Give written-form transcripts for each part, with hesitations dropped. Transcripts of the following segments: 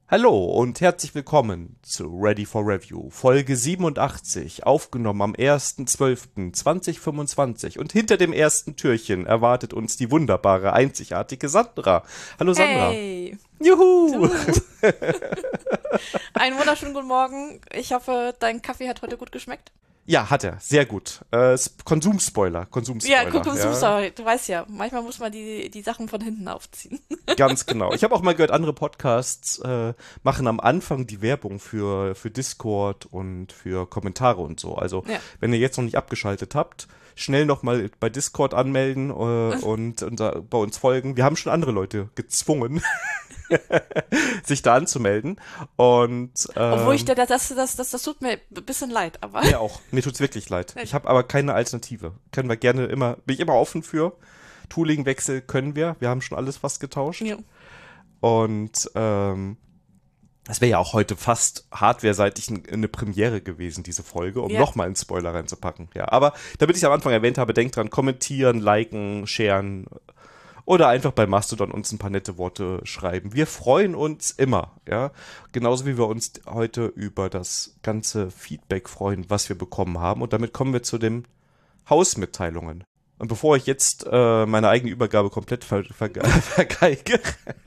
Hallo und herzlich willkommen zu Ready for Review, Folge 87, aufgenommen am 1.12.2025 und hinter dem ersten Türchen erwartet uns die wunderbare, einzigartige Sandra. Hallo Sandra. Hey! Juhu! Du. Einen wunderschönen guten Morgen. Ich hoffe, dein Kaffee hat heute gut geschmeckt. Ja, hat er. Sehr gut. Konsumspoiler. Ja, guck, sorry. Du weißt ja, manchmal muss man die Sachen von hinten aufziehen. Ganz genau. Ich habe auch mal gehört, andere Podcasts machen am Anfang die Werbung für Discord und für Kommentare und so. Also, wenn ihr jetzt noch nicht abgeschaltet habt, schnell nochmal bei Discord anmelden und bei uns folgen. Wir haben schon andere Leute gezwungen, sich da anzumelden. Und, Obwohl das tut mir ein bisschen leid, aber. Mir auch. Mir tut's wirklich leid. Ich habe aber keine Alternative. Können wir gerne bin ich immer offen für. Toolingwechsel können wir. Wir haben schon alles fast getauscht. Ja. Und das wäre ja auch heute fast hardware-seitig eine Premiere gewesen, diese Folge, um nochmal einen Spoiler reinzupacken. Ja, aber damit ich am Anfang erwähnt habe, denkt dran, kommentieren, liken, sharen oder einfach bei Mastodon uns ein paar nette Worte schreiben. Wir freuen uns immer, ja. Genauso wie wir uns heute über das ganze Feedback freuen, was wir bekommen haben. Und damit kommen wir zu den Hausmitteilungen. Und bevor ich jetzt meine eigene Übergabe komplett vergeige,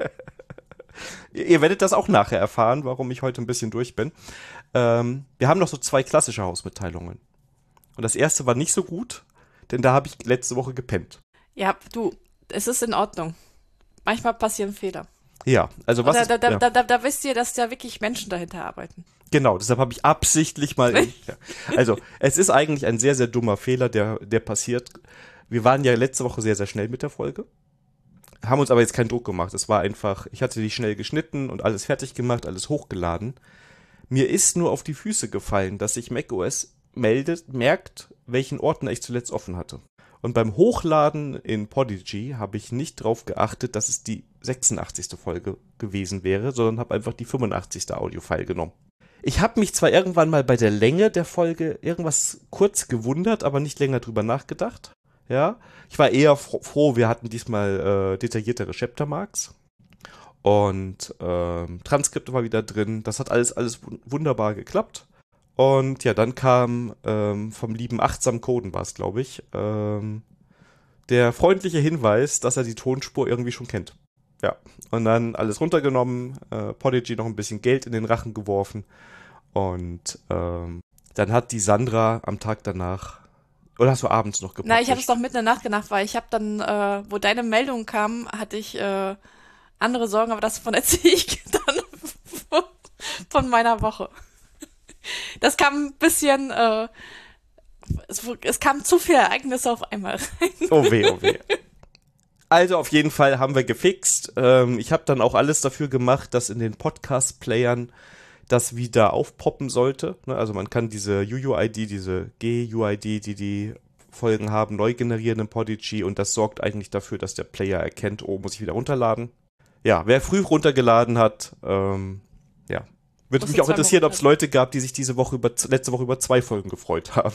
ihr werdet das auch nachher erfahren, warum ich heute ein bisschen durch bin. Wir haben noch so 2 klassische Hausmitteilungen. Und das erste war nicht so gut, denn da habe ich letzte Woche gepennt. Ja, du, es ist in Ordnung. Manchmal passieren Fehler. Ja, also was da wisst ihr, dass da wirklich Menschen dahinter arbeiten. Genau, deshalb habe ich absichtlich mal... Also, es ist eigentlich ein sehr, sehr dummer Fehler, der passiert. Wir waren ja letzte Woche sehr, sehr schnell mit der Folge. Haben uns aber jetzt keinen Druck gemacht. Es war einfach, ich hatte die schnell geschnitten und alles fertig gemacht, alles hochgeladen. Mir ist nur auf die Füße gefallen, dass sich macOS merkt, welchen Ordner ich zuletzt offen hatte. Und beim Hochladen in Podigy habe ich nicht drauf geachtet, dass es die 86. Folge gewesen wäre, sondern habe einfach die 85. Audio-File genommen. Ich habe mich zwar irgendwann mal bei der Länge der Folge irgendwas kurz gewundert, aber nicht länger drüber nachgedacht. Ja, ich war eher froh, wir hatten diesmal detailliertere Chaptermarks und Transkripte war wieder drin. Das hat alles wunderbar geklappt. Und ja, dann kam vom lieben Achtsam Coden war es, glaube ich, der freundliche Hinweis, dass er die Tonspur irgendwie schon kennt. Ja, und dann alles runtergenommen, Podigy noch ein bisschen Geld in den Rachen geworfen und dann hat die Sandra am Tag danach. Oder hast du abends noch gepublished? Nein, ich habe es doch mitten in der Nacht gemacht, weil ich habe dann, wo deine Meldung kam, hatte ich andere Sorgen, aber davon erzähle ich dann von meiner Woche. Das kam ein bisschen, es kamen zu viele Ereignisse auf einmal rein. Oh weh, oh weh. Also auf jeden Fall haben wir gefixt. Ich habe dann auch alles dafür gemacht, dass in den Podcast-Playern das wieder aufpoppen sollte. Also man kann diese UUID, diese GUID, die Folgen haben, neu generieren in Podigy und das sorgt eigentlich dafür, dass der Player erkennt, oh, muss ich wieder runterladen. Ja, wer früh runtergeladen hat, ja. Würde mich auch interessieren, ob es Leute gab, die sich letzte Woche über 2 Folgen gefreut haben.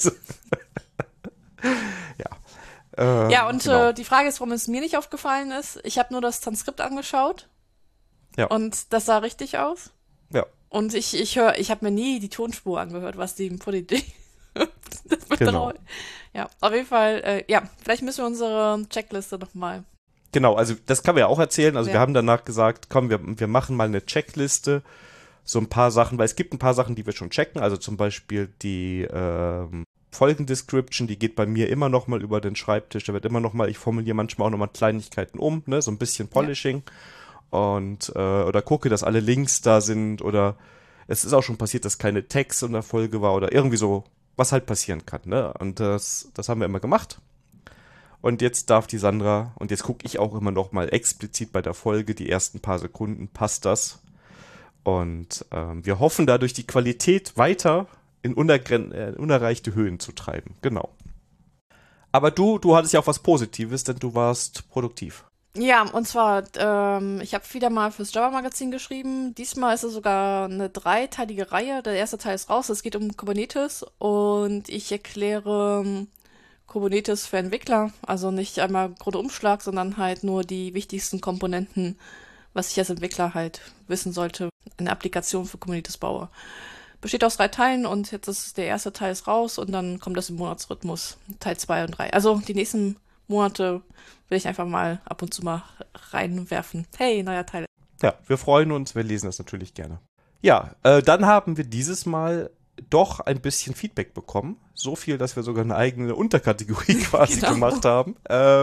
Ja, und genau. Die Frage ist, warum es mir nicht aufgefallen ist. Ich habe nur das Transkript angeschaut. Ja. Und das sah richtig aus. Ja. Und ich habe mir nie die Tonspur angehört, was die im Podigy. Genau. Ja, auf jeden Fall, vielleicht müssen wir unsere Checkliste nochmal. Genau, also das kann man ja auch erzählen. Also wir haben danach gesagt, komm, wir machen mal eine Checkliste. So ein paar Sachen, weil es gibt ein paar Sachen, die wir schon checken. Also zum Beispiel die Folgendescription, die geht bei mir immer noch mal über den Schreibtisch. Da wird immer noch mal, ich formuliere manchmal auch noch mal Kleinigkeiten um, ne, so ein bisschen Polishing. Ja. Und oder gucke, dass alle Links da sind oder es ist auch schon passiert, dass keine Text in der Folge war oder irgendwie so, was halt passieren kann, ne? Und das haben wir immer gemacht. Und jetzt darf die Sandra, und jetzt gucke ich auch immer noch mal explizit bei der Folge, die ersten paar Sekunden, passt das? Und wir hoffen dadurch die Qualität weiter in unerreichte Höhen zu treiben. Genau. Aber du hattest ja auch was Positives, denn du warst produktiv. Ja, und zwar, ich habe wieder mal fürs Java-Magazin geschrieben. Diesmal ist es sogar eine 3-teilige Reihe. Der erste Teil ist raus. Es geht um Kubernetes und ich erkläre Kubernetes für Entwickler. Also nicht einmal Grundumschlag, sondern halt nur die wichtigsten Komponenten, was ich als Entwickler halt wissen sollte, eine Applikation für Kubernetes baue. Besteht aus 3 Teilen und jetzt ist der erste Teil ist raus und dann kommt das im Monatsrhythmus, Teil 2 und 3. Also die nächsten Monate will ich einfach mal ab und zu mal reinwerfen. Hey, neuer Teil. Ja, wir freuen uns, wir lesen das natürlich gerne. Ja, dann haben wir dieses Mal doch ein bisschen Feedback bekommen. So viel, dass wir sogar eine eigene Unterkategorie quasi gemacht haben.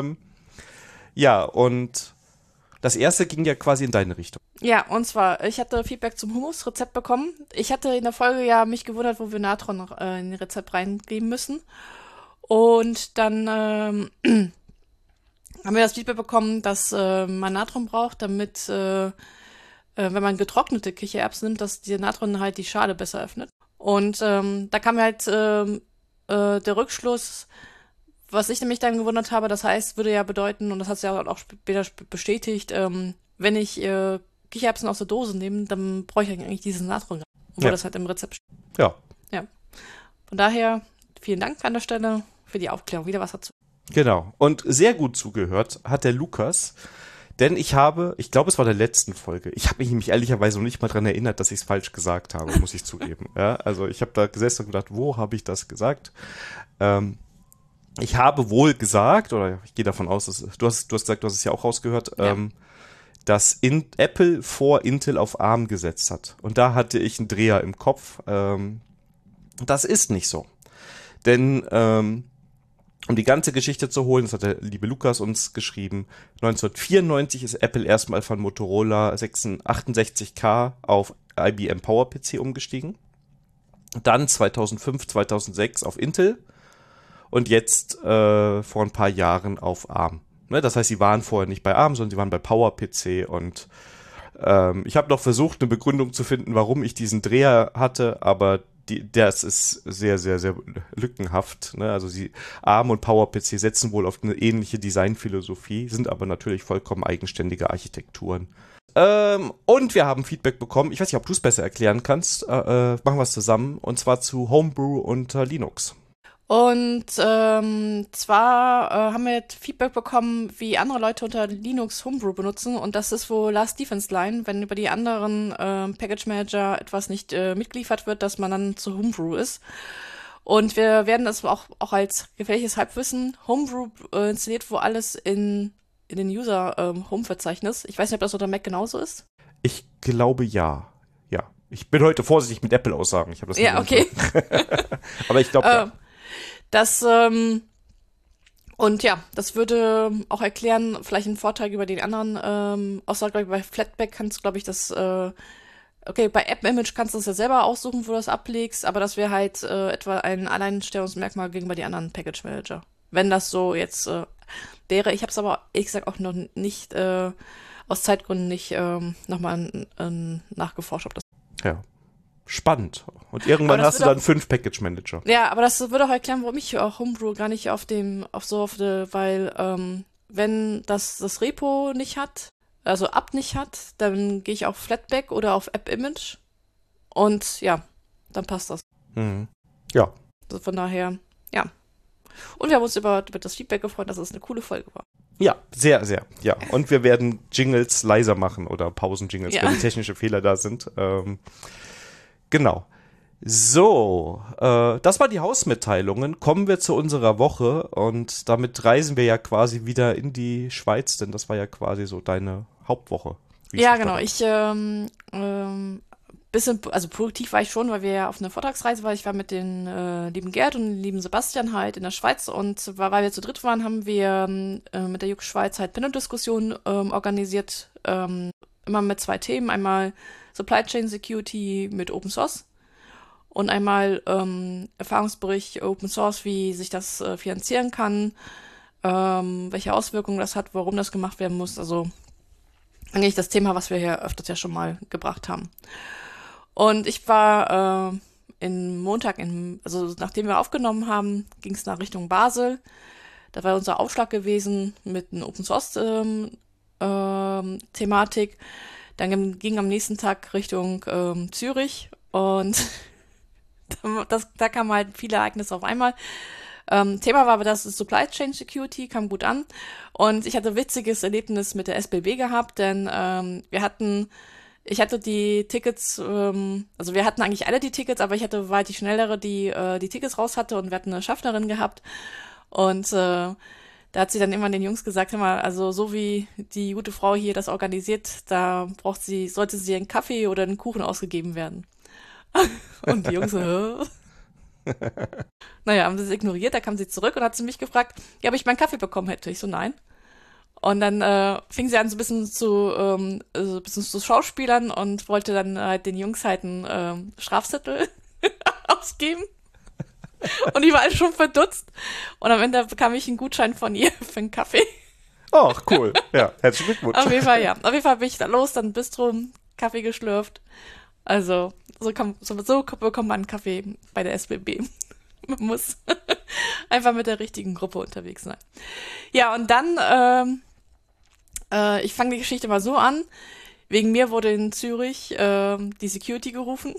Ja, und das erste ging ja quasi in deine Richtung. Ja, und zwar, ich hatte Feedback zum Hummus-Rezept bekommen. Ich hatte in der Folge ja mich gewundert, wo wir Natron noch in das Rezept reingeben müssen. Und dann haben wir das Feedback bekommen, dass man Natron braucht, damit, wenn man getrocknete Kichererbsen nimmt, dass die Natron halt die Schale besser öffnet. Und da kam halt der Rückschluss, was ich nämlich dann gewundert habe, das heißt, würde ja bedeuten, und das hat sie ja auch später bestätigt, wenn ich Kichererbsen aus der Dose nehme, dann brauche ich eigentlich diesen Natron, obwohl das halt im Rezept steht. Ja. Ja. Von daher, vielen Dank an der Stelle für die Aufklärung. Wieder was dazu. Genau. Und sehr gut zugehört hat der Lukas, denn ich glaube, es war der letzten Folge. Ich habe mich nämlich ehrlicherweise noch nicht mal dran erinnert, dass ich es falsch gesagt habe, muss ich zugeben. Ja, also ich habe da gesessen und gedacht, wo habe ich das gesagt? Ich habe wohl gesagt, oder ich gehe davon aus, dass du hast gesagt, du hast es ja auch rausgehört, dass Apple vor Intel auf ARM gesetzt hat. Und da hatte ich einen Dreher im Kopf. Das ist nicht so. Denn um die ganze Geschichte zu holen, das hat der liebe Lukas uns geschrieben, 1994 ist Apple erstmal von Motorola 68K auf IBM PowerPC umgestiegen. Dann 2005, 2006 auf Intel und jetzt vor ein paar Jahren auf ARM. Ne, das heißt, sie waren vorher nicht bei ARM, sondern sie waren bei PowerPC und ich habe noch versucht, eine Begründung zu finden, warum ich diesen Dreher hatte, aber das ist sehr, sehr, sehr lückenhaft. Ne? Also ARM und PowerPC setzen wohl auf eine ähnliche Designphilosophie, sind aber natürlich vollkommen eigenständige Architekturen. Und wir haben Feedback bekommen. Ich weiß nicht, ob du es besser erklären kannst. Machen wir es zusammen. Und zwar zu Homebrew unter Linux. Und zwar haben wir jetzt Feedback bekommen, wie andere Leute unter Linux Homebrew benutzen. Und das ist wohl Last Defense Line, wenn über die anderen Package Manager etwas nicht mitgeliefert wird, dass man dann zu Homebrew ist. Und wir werden das auch als gefährliches Halbwissen. Homebrew installiert wohl alles in den User-Home-Verzeichnis. Ich weiß nicht, ob das unter Mac genauso ist. Ich glaube ja. Ja. Ich bin heute vorsichtig mit Apple-Aussagen. Ich habe das nicht okay. Aber ich glaube ja. Das, und ja, das würde auch erklären, vielleicht einen Vorteil über den anderen Aussagen. Bei Flatpak kannst du, glaube ich, okay, bei App-Image kannst du es ja selber aussuchen, wo du das ablegst, aber das wäre halt etwa ein Alleinstellungsmerkmal gegenüber den anderen Package-Manager. Wenn das so jetzt wäre. Ich habe es aber, ehrlich gesagt, auch noch nicht, aus Zeitgründen nicht nochmal nachgeforscht, ob das. Ja. Spannend. Und irgendwann hast du dann 5 Package Manager. Ja, aber das würde auch erklären, warum ich auch Homebrew gar nicht weil wenn das Repo nicht hat, also App nicht hat, dann gehe ich auf Flatpak oder auf App-Image und ja, dann passt das. Mhm. Ja. Also von daher, ja. Und wir haben uns über das Feedback gefreut, dass es eine coole Folge war. Ja, sehr, sehr. Ja. Und wir werden Jingles leiser machen oder Pausen-Jingles, wenn technische Fehler da sind. Genau. So, das waren die Hausmitteilungen. Kommen wir zu unserer Woche und damit reisen wir ja quasi wieder in die Schweiz, denn das war ja quasi so deine Hauptwoche. Ja, genau. Ich also produktiv war ich schon, weil wir ja auf einer Vortragsreise waren. Ich war mit den lieben Gerd und den lieben Sebastian halt in der Schweiz und weil wir zu dritt waren, haben wir mit der Jux Schweiz halt Panel-Diskussionen organisiert, immer mit 2 Themen. Einmal Supply Chain Security mit Open Source und einmal Erfahrungsbericht Open Source, wie sich das finanzieren kann, welche Auswirkungen das hat, warum das gemacht werden muss. Also eigentlich das Thema, was wir hier öfters ja schon mal gebracht haben. Und ich war also nachdem wir aufgenommen haben, ging es nach Richtung Basel. Da war unser Aufschlag gewesen mit einer Open Source Thematik. Dann ging am nächsten Tag Richtung Zürich und da kamen halt viele Ereignisse auf einmal. Thema war aber das Supply Chain Security, kam gut an. Und ich hatte ein witziges Erlebnis mit der SBB gehabt, denn ich hatte die Tickets, also wir hatten eigentlich alle die Tickets, aber war halt die Schnellere, die die Tickets raus hatte, und wir hatten eine Schaffnerin gehabt. Und da hat sie dann immer den Jungs gesagt, hör mal, also so wie die gute Frau hier das organisiert, da sollte sie einen Kaffee oder einen Kuchen ausgegeben werden. Und die Jungs so, hä? Naja, haben sie es ignoriert, da kam sie zurück und hat sie mich gefragt, ja, ob ich meinen Kaffee bekommen hätte. Ich so, nein. Und dann fing sie an, so ein bisschen zu Schauspielern und wollte dann halt den Jungs halt einen Strafzettel ausgeben. Und die war halt schon verdutzt. Und am Ende bekam ich einen Gutschein von ihr für einen Kaffee. Ach, cool. Ja, herzlichen Glückwunsch. Auf jeden Fall, ja. Auf jeden Fall bin ich da los, dann Bistro, Kaffee geschlürft. Also, so bekommt man einen Kaffee bei der SBB. Man muss einfach mit der richtigen Gruppe unterwegs sein. Ja, und dann, ich fange die Geschichte mal so an. Wegen mir wurde in Zürich die Security gerufen.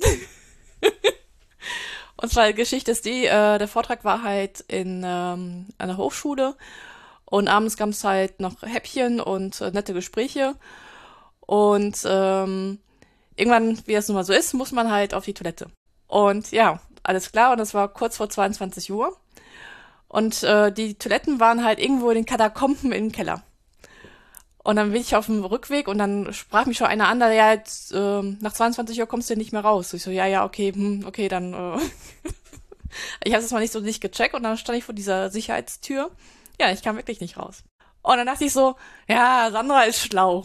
Und zwar die Geschichte ist die, der Vortrag war halt in einer Hochschule und abends gab es halt noch Häppchen und nette Gespräche. Und irgendwann, wie das nun mal so ist, muss man halt auf die Toilette. Und ja, alles klar, und es war kurz vor 22 Uhr. Und die Toiletten waren halt irgendwo in den Katakomben im Keller. Und dann bin ich auf dem Rückweg und dann sprach mich schon einer an, ja, jetzt, nach 22 Uhr kommst du nicht mehr raus. Ich so, ja, okay, okay, dann, ich habe das mal nicht gecheckt, und dann stand ich vor dieser Sicherheitstür. Ja, ich kam wirklich nicht raus. Und dann dachte ich so, ja, Sandra ist schlau.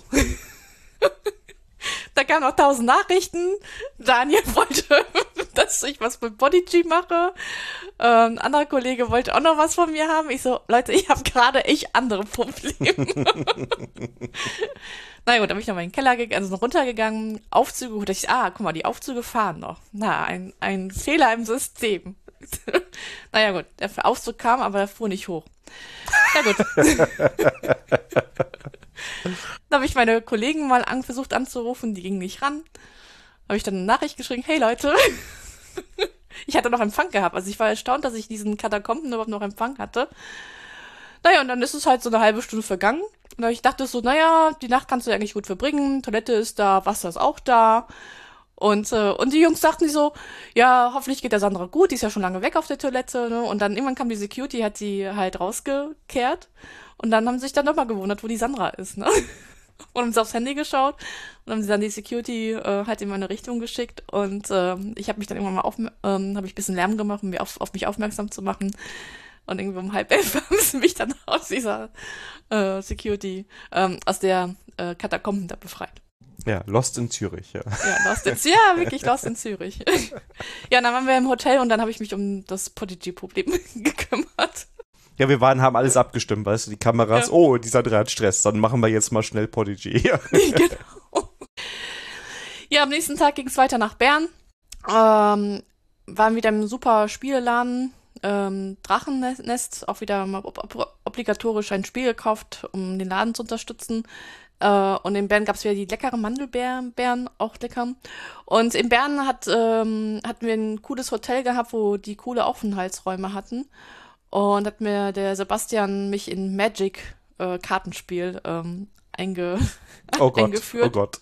Da kamen noch 1000 Nachrichten. Daniel wollte, dass ich was mit Bodyg mache. Ein anderer Kollege wollte auch noch was von mir haben. Ich so, Leute, ich habe gerade echt andere Probleme. Na gut, dann bin ich noch mal in den Keller gegangen, also noch runtergegangen, Aufzüge, und ich, guck mal, die Aufzüge fahren noch. Na, ein Fehler im System. Naja gut, der Aufzug kam, aber der fuhr nicht hoch. Na gut. Dann habe ich meine Kollegen mal versucht anzurufen, die gingen nicht ran. Habe ich dann eine Nachricht geschrieben, hey Leute, ich hatte noch Empfang gehabt. Also ich war erstaunt, dass ich diesen Katakomben überhaupt noch Empfang hatte. Naja, und dann ist es halt so eine halbe Stunde vergangen. Und ich dachte so, naja, die Nacht kannst du ja eigentlich gut verbringen. Toilette ist da, Wasser ist auch da. Und die Jungs dachten sich so, ja, hoffentlich geht der Sandra gut, die ist ja schon lange weg auf der Toilette. Ne? Und dann irgendwann kam die Security, hat sie halt rausgekehrt. Und dann haben sie sich dann nochmal gewundert, wo die Sandra ist. Ne? Und haben sie aufs Handy geschaut und haben sie dann die Security halt in meine Richtung geschickt. Und ich habe mich dann irgendwann mal habe ich ein bisschen Lärm gemacht, um mir auf mich aufmerksam zu machen. Und irgendwie um 10:30 haben sie mich dann aus dieser Security, aus der Katakomben da befreit. Ja, Lost in Zürich, ja. Ja, wirklich Lost in Zürich. Ja, dann waren wir im Hotel und dann habe ich mich um das Podigy-Problem gekümmert. Ja, haben alles abgestimmt, weißt du, die Kameras, ja. Oh, die Sandra hat Stress, dann machen wir jetzt mal schnell Podigy. Ja. Genau. Ja, am nächsten Tag ging es weiter nach Bern. Waren wieder im super Spieleladen, Drachennest, auch wieder mal obligatorisch ein Spiel gekauft, um den Laden zu unterstützen. Und in Bern gab es wieder die leckeren Mandelbeeren, auch lecker. Und in Bern hatten wir ein cooles Hotel gehabt, wo die coole Aufenthaltsräume hatten. Und hat mir der Sebastian mich in Magic Kartenspiel eingeführt. Oh Gott.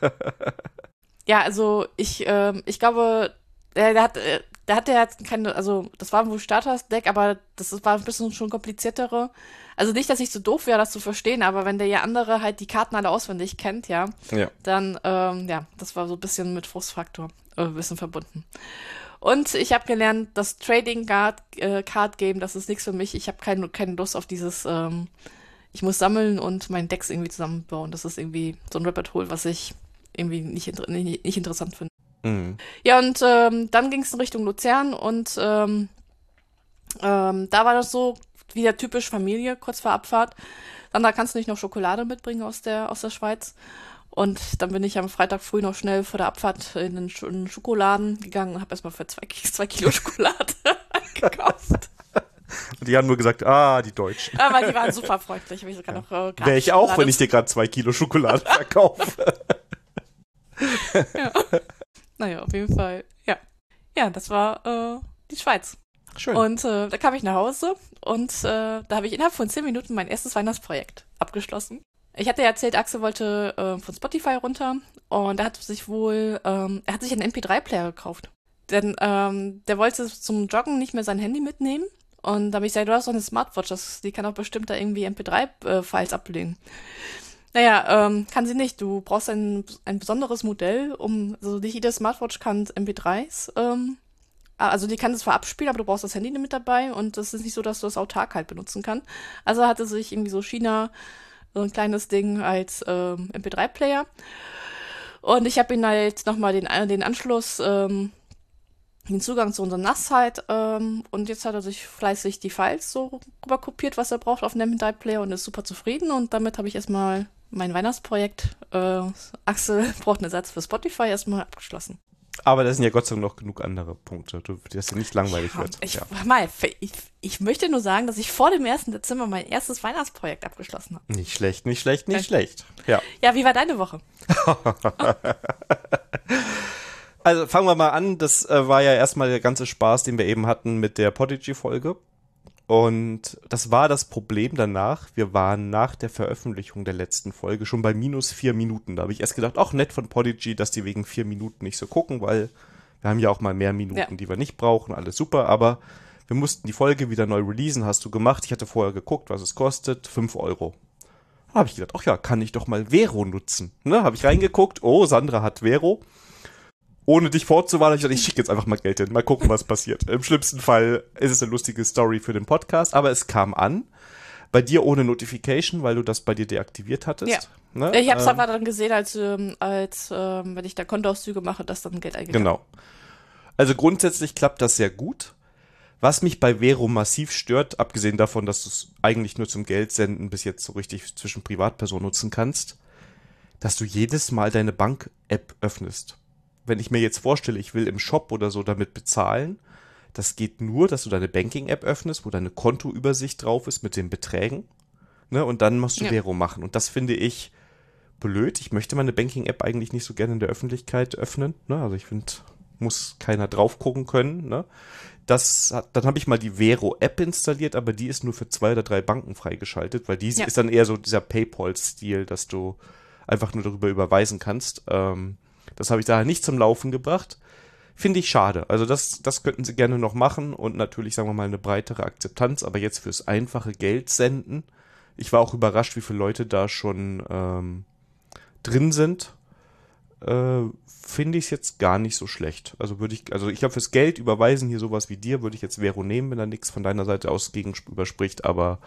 Ja, also ich glaube, der hatte jetzt keine, also das war wohl Starters-Deck, aber das war ein bisschen schon kompliziertere. Also nicht, dass ich so doof wäre, das zu verstehen, aber wenn der andere halt die Karten alle auswendig kennt, ja. Dann, das war so ein bisschen mit Frustfaktor ein bisschen verbunden. Und ich habe gelernt, das Trading Card Game, das ist nichts für mich. Ich habe keine Lust auf dieses, ich muss sammeln und meinen Decks irgendwie zusammenbauen. Das ist irgendwie so ein Rabbit Hole, was ich irgendwie nicht interessant finde. Mhm. Ja, und dann ging es in Richtung Luzern und da war das so, wieder typisch Familie, kurz vor Abfahrt. Sandra, kannst du nicht noch Schokolade mitbringen aus der Schweiz? Und dann bin ich am Freitag früh noch schnell vor der Abfahrt in den Schokoladen gegangen und habe erstmal für 2 Kilo Schokolade gekauft. Und die haben nur gesagt, die Deutschen. Aber die waren super freundlich. Hab ich sogar noch wäre ich auch, wenn ich dir gerade 2 Kilo Schokolade verkaufe. Ja. Naja, auf jeden Fall, ja. Ja, das war die Schweiz. Schön. Und da kam ich nach Hause und da habe ich innerhalb von 10 Minuten mein erstes Weihnachtsprojekt abgeschlossen. Ich hatte ja erzählt, Axel wollte von Spotify runter und er hat sich einen MP3-Player gekauft. Denn der wollte zum Joggen nicht mehr sein Handy mitnehmen. Und da habe ich gesagt, du hast doch eine Smartwatch, die kann doch bestimmt da irgendwie MP3-Files ablegen. Naja, kann sie nicht. Du brauchst ein besonderes Modell, also nicht jede Smartwatch kann MP3s, also die kann es zwar abspielen, aber du brauchst das Handy mit dabei und das ist nicht so, dass du das autark halt benutzen kannst. Also hatte sich irgendwie so China so ein kleines Ding als MP3-Player. Und ich habe ihn halt nochmal den Anschluss, den Zugang zu unserem NAS-Site und jetzt hat er sich fleißig die Files so rüber kopiert, was er braucht auf dem MP3-Player und ist super zufrieden und damit habe ich erstmal mein Weihnachtsprojekt Axel braucht einen Ersatz für Spotify erstmal abgeschlossen. Aber da sind ja Gott sei Dank noch genug andere Punkte, dass dir nicht langweilig wird. Ich möchte nur sagen, dass ich vor dem 1. Dezember mein erstes Weihnachtsprojekt abgeschlossen habe. Nicht schlecht, nicht schlecht, nicht schlecht. Ja. Ja, wie war deine Woche? Also fangen wir mal an, das war ja erstmal der ganze Spaß, den wir eben hatten mit der Podigy-Folge. Und das war das Problem danach. Wir waren nach der Veröffentlichung der letzten Folge schon bei -4 Minuten. Da habe ich erst gedacht, ach nett von Podigy, dass die wegen 4 Minuten nicht so gucken, weil wir haben ja auch mal mehr Minuten, die wir nicht brauchen. Alles super, aber wir mussten die Folge wieder neu releasen, hast du gemacht. Ich hatte vorher geguckt, was es kostet, 5 Euro. Da habe ich gedacht, ach ja, kann ich doch mal Vero nutzen. Ne, habe ich reingeguckt, oh, Sandra hat Vero. Ohne dich vorzuwarnen, ich schicke jetzt einfach mal Geld hin, mal gucken, was passiert. Im schlimmsten Fall ist es eine lustige Story für den Podcast, aber es kam an. Bei dir ohne Notification, weil du das bei dir deaktiviert hattest. Ja. Ne? Ich habe es aber dann gesehen, als wenn ich da Kontoauszüge mache, dass dann Geld eingegangen. Genau. Also grundsätzlich klappt das sehr gut. Was mich bei Vero massiv stört, abgesehen davon, dass du es eigentlich nur zum Geldsenden bis jetzt so richtig zwischen Privatpersonen nutzen kannst, dass du jedes Mal deine Bank-App öffnest. Wenn ich mir jetzt vorstelle, ich will im Shop oder so damit bezahlen, das geht nur, dass du deine Banking-App öffnest, wo deine Kontoübersicht drauf ist mit den Beträgen, ne, und dann musst du Vero machen. Und das finde ich blöd. Ich möchte meine Banking-App eigentlich nicht so gerne in der Öffentlichkeit öffnen, ne, also ich finde, muss keiner drauf gucken können, ne. Dann habe ich mal die Vero-App installiert, aber die ist nur für 2 oder 3 Banken freigeschaltet, weil die ist dann eher so dieser PayPal-Stil, dass du einfach nur darüber überweisen kannst. Das habe ich daher nicht zum Laufen gebracht. Finde ich schade. Also das könnten sie gerne noch machen und natürlich, sagen wir mal, eine breitere Akzeptanz, aber jetzt fürs einfache Geld senden. Ich war auch überrascht, wie viele Leute da schon drin sind. Finde ich es jetzt gar nicht so schlecht. Also ich glaube, fürs Geld überweisen hier sowas wie dir, würde ich jetzt Vero nehmen, wenn da nichts von deiner Seite aus gegenüber spricht, aber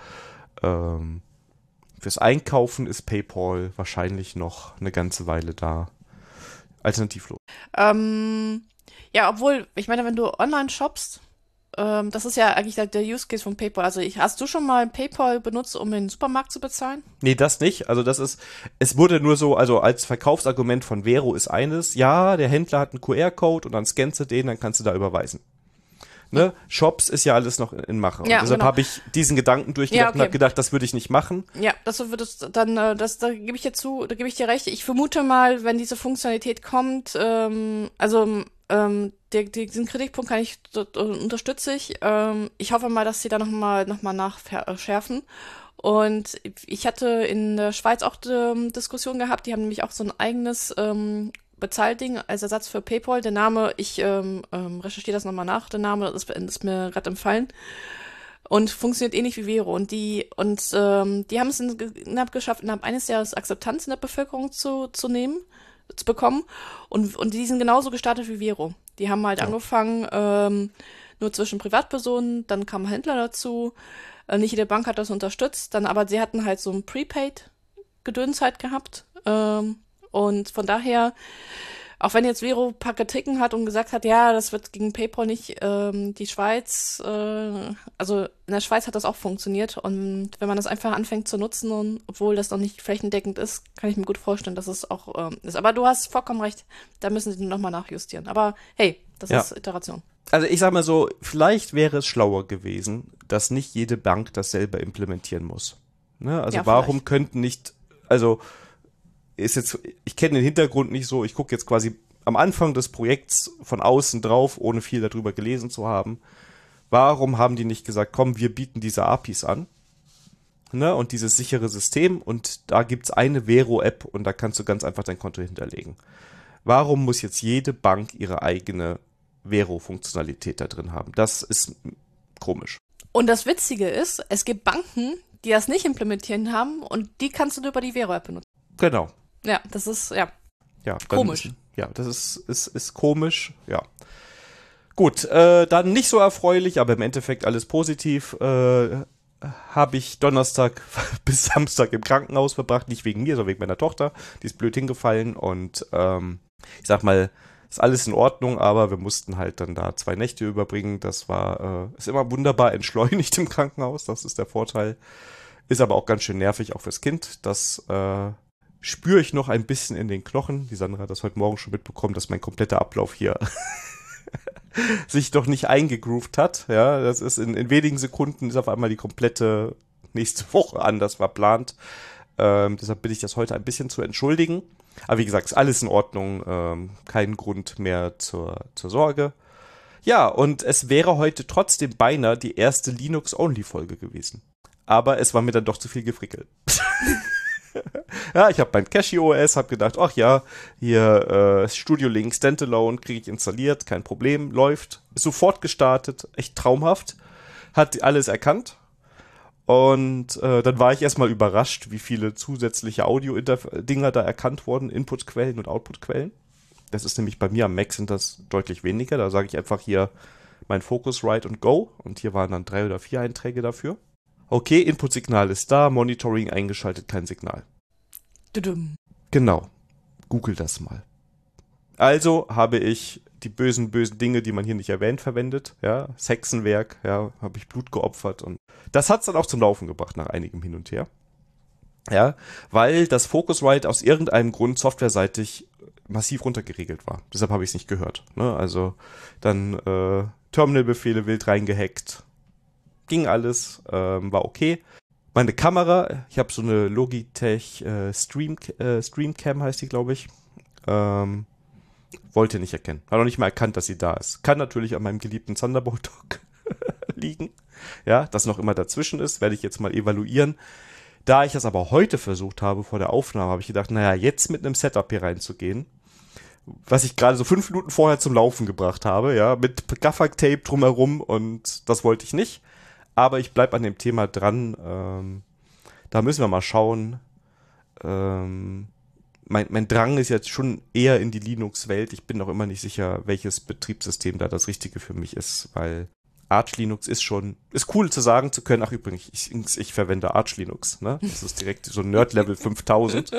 fürs Einkaufen ist PayPal wahrscheinlich noch eine ganze Weile da. Alternativlos. Ja, obwohl, ich meine, wenn du online shoppst, das ist ja eigentlich der Use Case von PayPal. Also hast du schon mal PayPal benutzt, um in den Supermarkt zu bezahlen? Nee, das nicht. Also es wurde nur so, also als Verkaufsargument von Vero ist eines, ja, der Händler hat einen QR-Code und dann scannst du den, dann kannst du da überweisen. Ne? Shops ist ja alles noch in Mache. Und deshalb habe ich diesen Gedanken durchgedacht und habe gedacht, das würde ich nicht machen. Ja, da gebe ich dir zu, da gebe ich dir recht. Ich vermute mal, wenn diese Funktionalität kommt, diesen Kritikpunkt unterstütze ich. Ich hoffe mal, dass sie da nochmal nachschärfen. Und ich hatte in der Schweiz auch Diskussion gehabt, die haben nämlich auch so ein eigenes Bezahlding als Ersatz für PayPal. Der Name, ich recherchiere das nochmal nach, der Name ist mir gerade entfallen. Und funktioniert ähnlich wie Vero. Und die haben es geschafft, innerhalb eines Jahres Akzeptanz in der Bevölkerung zu bekommen. Und die sind genauso gestartet wie Vero. Die haben halt angefangen, nur zwischen Privatpersonen, dann kam ein Händler dazu. Nicht jede Bank hat das unterstützt. Aber sie hatten halt so ein Prepaid-Gedöns halt gehabt. Und von daher, auch wenn jetzt Vero ein paar Kritiken hat und gesagt hat, ja, das wird gegen PayPal nicht, die Schweiz, also in der Schweiz hat das auch funktioniert und wenn man das einfach anfängt zu nutzen und obwohl das noch nicht flächendeckend ist, kann ich mir gut vorstellen, dass es auch ist. Aber du hast vollkommen recht, da müssen sie nochmal nachjustieren. Aber hey, das ist Iteration. Also ich sag mal so, vielleicht wäre es schlauer gewesen, dass nicht jede Bank das selber implementieren muss. Ne? Also warum könnten nicht, also ich kenne den Hintergrund nicht so, ich gucke jetzt quasi am Anfang des Projekts von außen drauf, ohne viel darüber gelesen zu haben. Warum haben die nicht gesagt, komm, wir bieten diese APIs an, ne, und dieses sichere System und da gibt's eine Vero-App und da kannst du ganz einfach dein Konto hinterlegen. Warum muss jetzt jede Bank ihre eigene Vero-Funktionalität da drin haben? Das ist komisch. Und das Witzige ist, es gibt Banken, die das nicht implementieren haben und die kannst du nur über die Vero-App benutzen. Genau. Ja, das ist, ja, komisch. Das ist komisch, ja. Gut, dann nicht so erfreulich, aber im Endeffekt alles positiv. Habe ich Donnerstag bis Samstag im Krankenhaus verbracht, nicht wegen mir, sondern wegen meiner Tochter. Die ist blöd hingefallen und ich sag mal, ist alles in Ordnung, aber wir mussten halt dann da 2 Nächte überbringen. Das war, ist immer wunderbar entschleunigt im Krankenhaus, das ist der Vorteil. Ist aber auch ganz schön nervig, auch fürs Kind. Das spüre ich noch ein bisschen in den Knochen. Die Sandra hat das heute Morgen schon mitbekommen, dass mein kompletter Ablauf hier sich doch nicht eingegroovt hat. Ja, das ist in wenigen Sekunden ist auf einmal die komplette nächste Woche anders verplant. Deshalb bitte ich das heute ein bisschen zu entschuldigen. Aber wie gesagt, ist alles in Ordnung. Kein Grund mehr zur Sorge. Ja, und es wäre heute trotzdem beinahe die erste Linux-Only-Folge gewesen. Aber es war mir dann doch zu viel gefrickelt. Ja, ich habe mein Casio OS, habe gedacht, ach ja, hier Studio Link Standalone kriege ich installiert, kein Problem, läuft, ist sofort gestartet, echt traumhaft, hat alles erkannt und dann war ich erstmal überrascht, wie viele zusätzliche Audio-Dinger da erkannt wurden, Inputquellen und Outputquellen. Das ist nämlich bei mir am Mac sind das deutlich weniger, da sage ich einfach hier mein Focusrite und Go und hier waren dann 3 oder 4 Einträge dafür. Okay, Input-Signal ist da, Monitoring eingeschaltet, kein Signal. Tudum. Genau. Google das mal. Also habe ich die bösen Dinge, die man hier nicht erwähnt, verwendet. Ja, das Hexenwerk, ja, habe ich Blut geopfert und das hat's dann auch zum Laufen gebracht nach einigem Hin und Her. Ja, weil das Focusrite aus irgendeinem Grund softwareseitig massiv runtergeregelt war. Deshalb habe ich es nicht gehört. Ne? Also dann Terminalbefehle wild reingehackt. Ging alles, war okay. Meine Kamera, ich habe so eine Logitech Streamcam heißt die, glaube ich. Wollte nicht erkennen. Hat noch nicht mal erkannt, dass sie da ist. Kann natürlich an meinem geliebten Thunderbolt Dock liegen. Ja, das noch immer dazwischen ist, werde ich jetzt mal evaluieren. Da ich das aber heute versucht habe vor der Aufnahme, habe ich gedacht, naja, jetzt mit einem Setup hier reinzugehen, was ich gerade so 5 Minuten vorher zum Laufen gebracht habe, ja, mit Gaffer-Tape drumherum und das wollte ich nicht. Aber ich bleibe an dem Thema dran. Da müssen wir mal schauen. Mein Drang ist jetzt schon eher in die Linux-Welt. Ich bin noch immer nicht sicher, welches Betriebssystem da das Richtige für mich ist, weil Arch Linux ist cool zu sagen zu können. Ach übrigens, ich verwende Arch Linux. Ne? Das ist direkt so Nerd-Level 5000.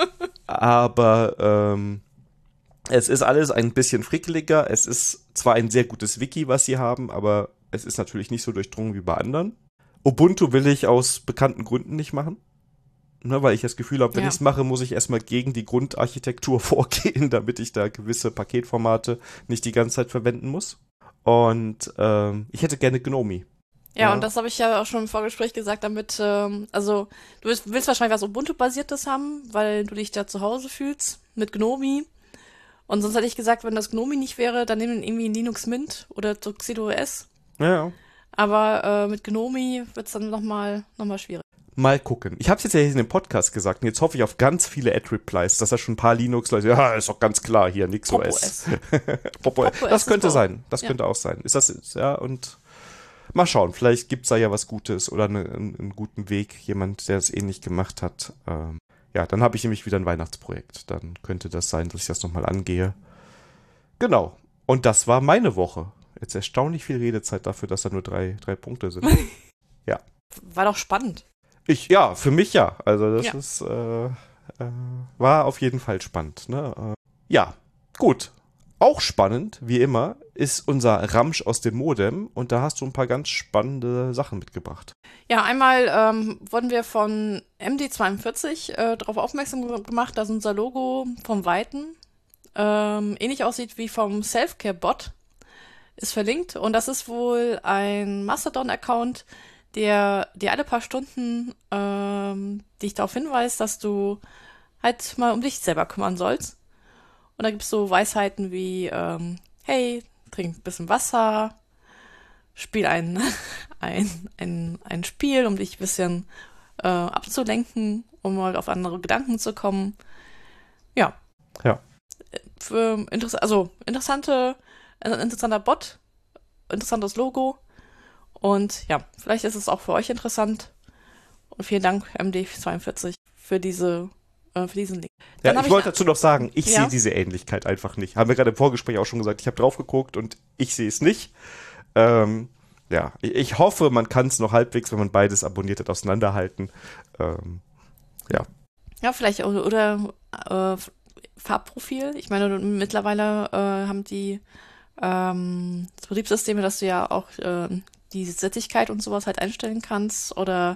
Aber es ist alles ein bisschen frickeliger. Es ist zwar ein sehr gutes Wiki, was sie haben, aber es ist natürlich nicht so durchdrungen wie bei anderen. Ubuntu will ich aus bekannten Gründen nicht machen. Ne, weil ich das Gefühl habe, wenn ich es mache, muss ich erstmal gegen die Grundarchitektur vorgehen, damit ich da gewisse Paketformate nicht die ganze Zeit verwenden muss. Und ich hätte gerne Gnomi. Ja, und das habe ich ja auch schon im Vorgespräch gesagt, damit, also du willst wahrscheinlich was Ubuntu-basiertes haben, weil du dich da zu Hause fühlst mit Gnomi. Und sonst hätte ich gesagt, wenn das Gnomi nicht wäre, dann nimm irgendwie Linux Mint oder Tuxedo OS. Ja. Aber mit Gnomi wird's dann noch mal schwierig. Mal gucken. Ich habe es jetzt ja hier in dem Podcast gesagt und jetzt hoffe ich auf ganz viele Ad-Replies, dass da schon ein paar Linux-Leute, ja, ist doch ganz klar, hier, nix OS. Pop-OS. Das könnte sein. Das könnte auch sein. Ist das, ja, und mal schauen. Vielleicht gibt's da ja was Gutes oder einen guten Weg. Jemand, der es ähnlich gemacht hat. Ja, dann habe ich nämlich wieder ein Weihnachtsprojekt. Dann könnte das sein, dass ich das nochmal angehe. Genau. Und das war meine Woche. Jetzt erstaunlich viel Redezeit dafür, dass da nur drei Punkte sind. Ja. War doch spannend. Ja, für mich ja. Also das ist, war auf jeden Fall spannend. Ne? Ja, gut. Auch spannend, wie immer, ist unser Ramsch aus dem Modem und da hast du ein paar ganz spannende Sachen mitgebracht. Ja, einmal wurden wir von MD42 darauf aufmerksam gemacht, dass unser Logo vom Weiten ähnlich aussieht wie vom Selfcare-Bot. Ist verlinkt und das ist wohl ein Mastodon-Account, der dir alle paar Stunden dich darauf hinweist, dass du halt mal um dich selber kümmern sollst. Und da gibt's so Weisheiten wie, hey, trink ein bisschen Wasser, spiel ein Spiel, um dich ein bisschen abzulenken, um mal auf andere Gedanken zu kommen. Ja. Ja. Für interessanter Bot, interessantes Logo und ja, vielleicht ist es auch für euch interessant. Und vielen Dank, MD42, für diesen Link. Ja, ich wollte dazu noch sagen, ich Ja? sehe diese Ähnlichkeit einfach nicht. Haben wir gerade im Vorgespräch auch schon gesagt, ich habe drauf geguckt und ich sehe es nicht. Ja, ich hoffe, man kann es noch halbwegs, wenn man beides abonniert hat, auseinanderhalten. Ja. Ja, vielleicht oder Farbprofil. Ich meine, mittlerweile haben die Betriebssysteme, dass du ja auch die Sättigkeit und sowas halt einstellen kannst oder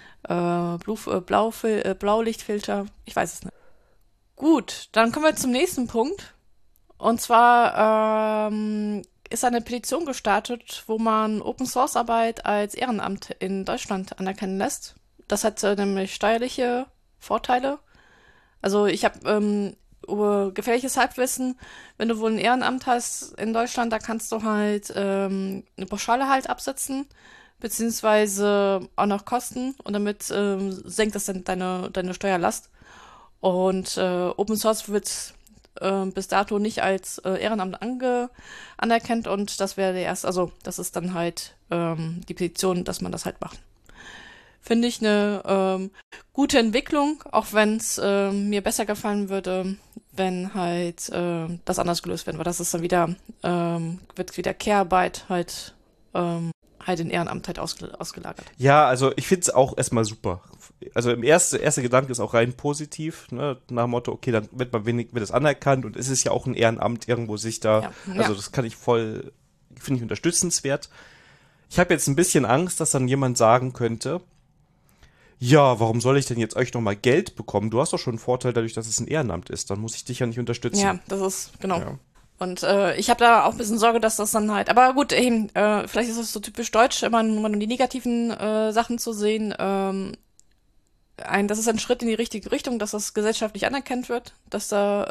Blaulichtfilter. Ich weiß es nicht. Gut, dann kommen wir zum nächsten Punkt. Und zwar ist eine Petition gestartet, wo man Open-Source-Arbeit als Ehrenamt in Deutschland anerkennen lässt. Das hat nämlich steuerliche Vorteile. Also ich habe gefährliches Halbwissen, wenn du wohl ein Ehrenamt hast in Deutschland, da kannst du halt eine Pauschale halt absetzen, beziehungsweise auch noch Kosten und damit senkt das dann deine Steuerlast. Und Open Source wird bis dato nicht als Ehrenamt anerkannt und das wäre das ist dann halt die Petition, dass man das halt macht. Finde ich eine gute Entwicklung, auch wenn es mir besser gefallen würde, wenn halt das anders gelöst werden, weil das ist dann wird wieder Care-Arbeit halt in Ehrenamt halt ausgelagert. Ja, also ich finde es auch erstmal super. Also erster Gedanke ist auch rein positiv, ne? Nach dem Motto, okay, dann wird das anerkannt und es ist ja auch ein Ehrenamt irgendwo sich da, also das finde ich unterstützenswert. Ich habe jetzt ein bisschen Angst, dass dann jemand sagen könnte, ja, warum soll ich denn jetzt euch nochmal Geld bekommen? Du hast doch schon einen Vorteil dadurch, dass es ein Ehrenamt ist, dann muss ich dich ja nicht unterstützen. Ja, das ist, genau. Ja. Und ich habe da auch ein bisschen Sorge, dass das dann halt, aber gut, eben, vielleicht ist es so typisch deutsch, immer nur die negativen Sachen zu sehen. Das ist ein Schritt in die richtige Richtung, dass das gesellschaftlich anerkannt wird, dass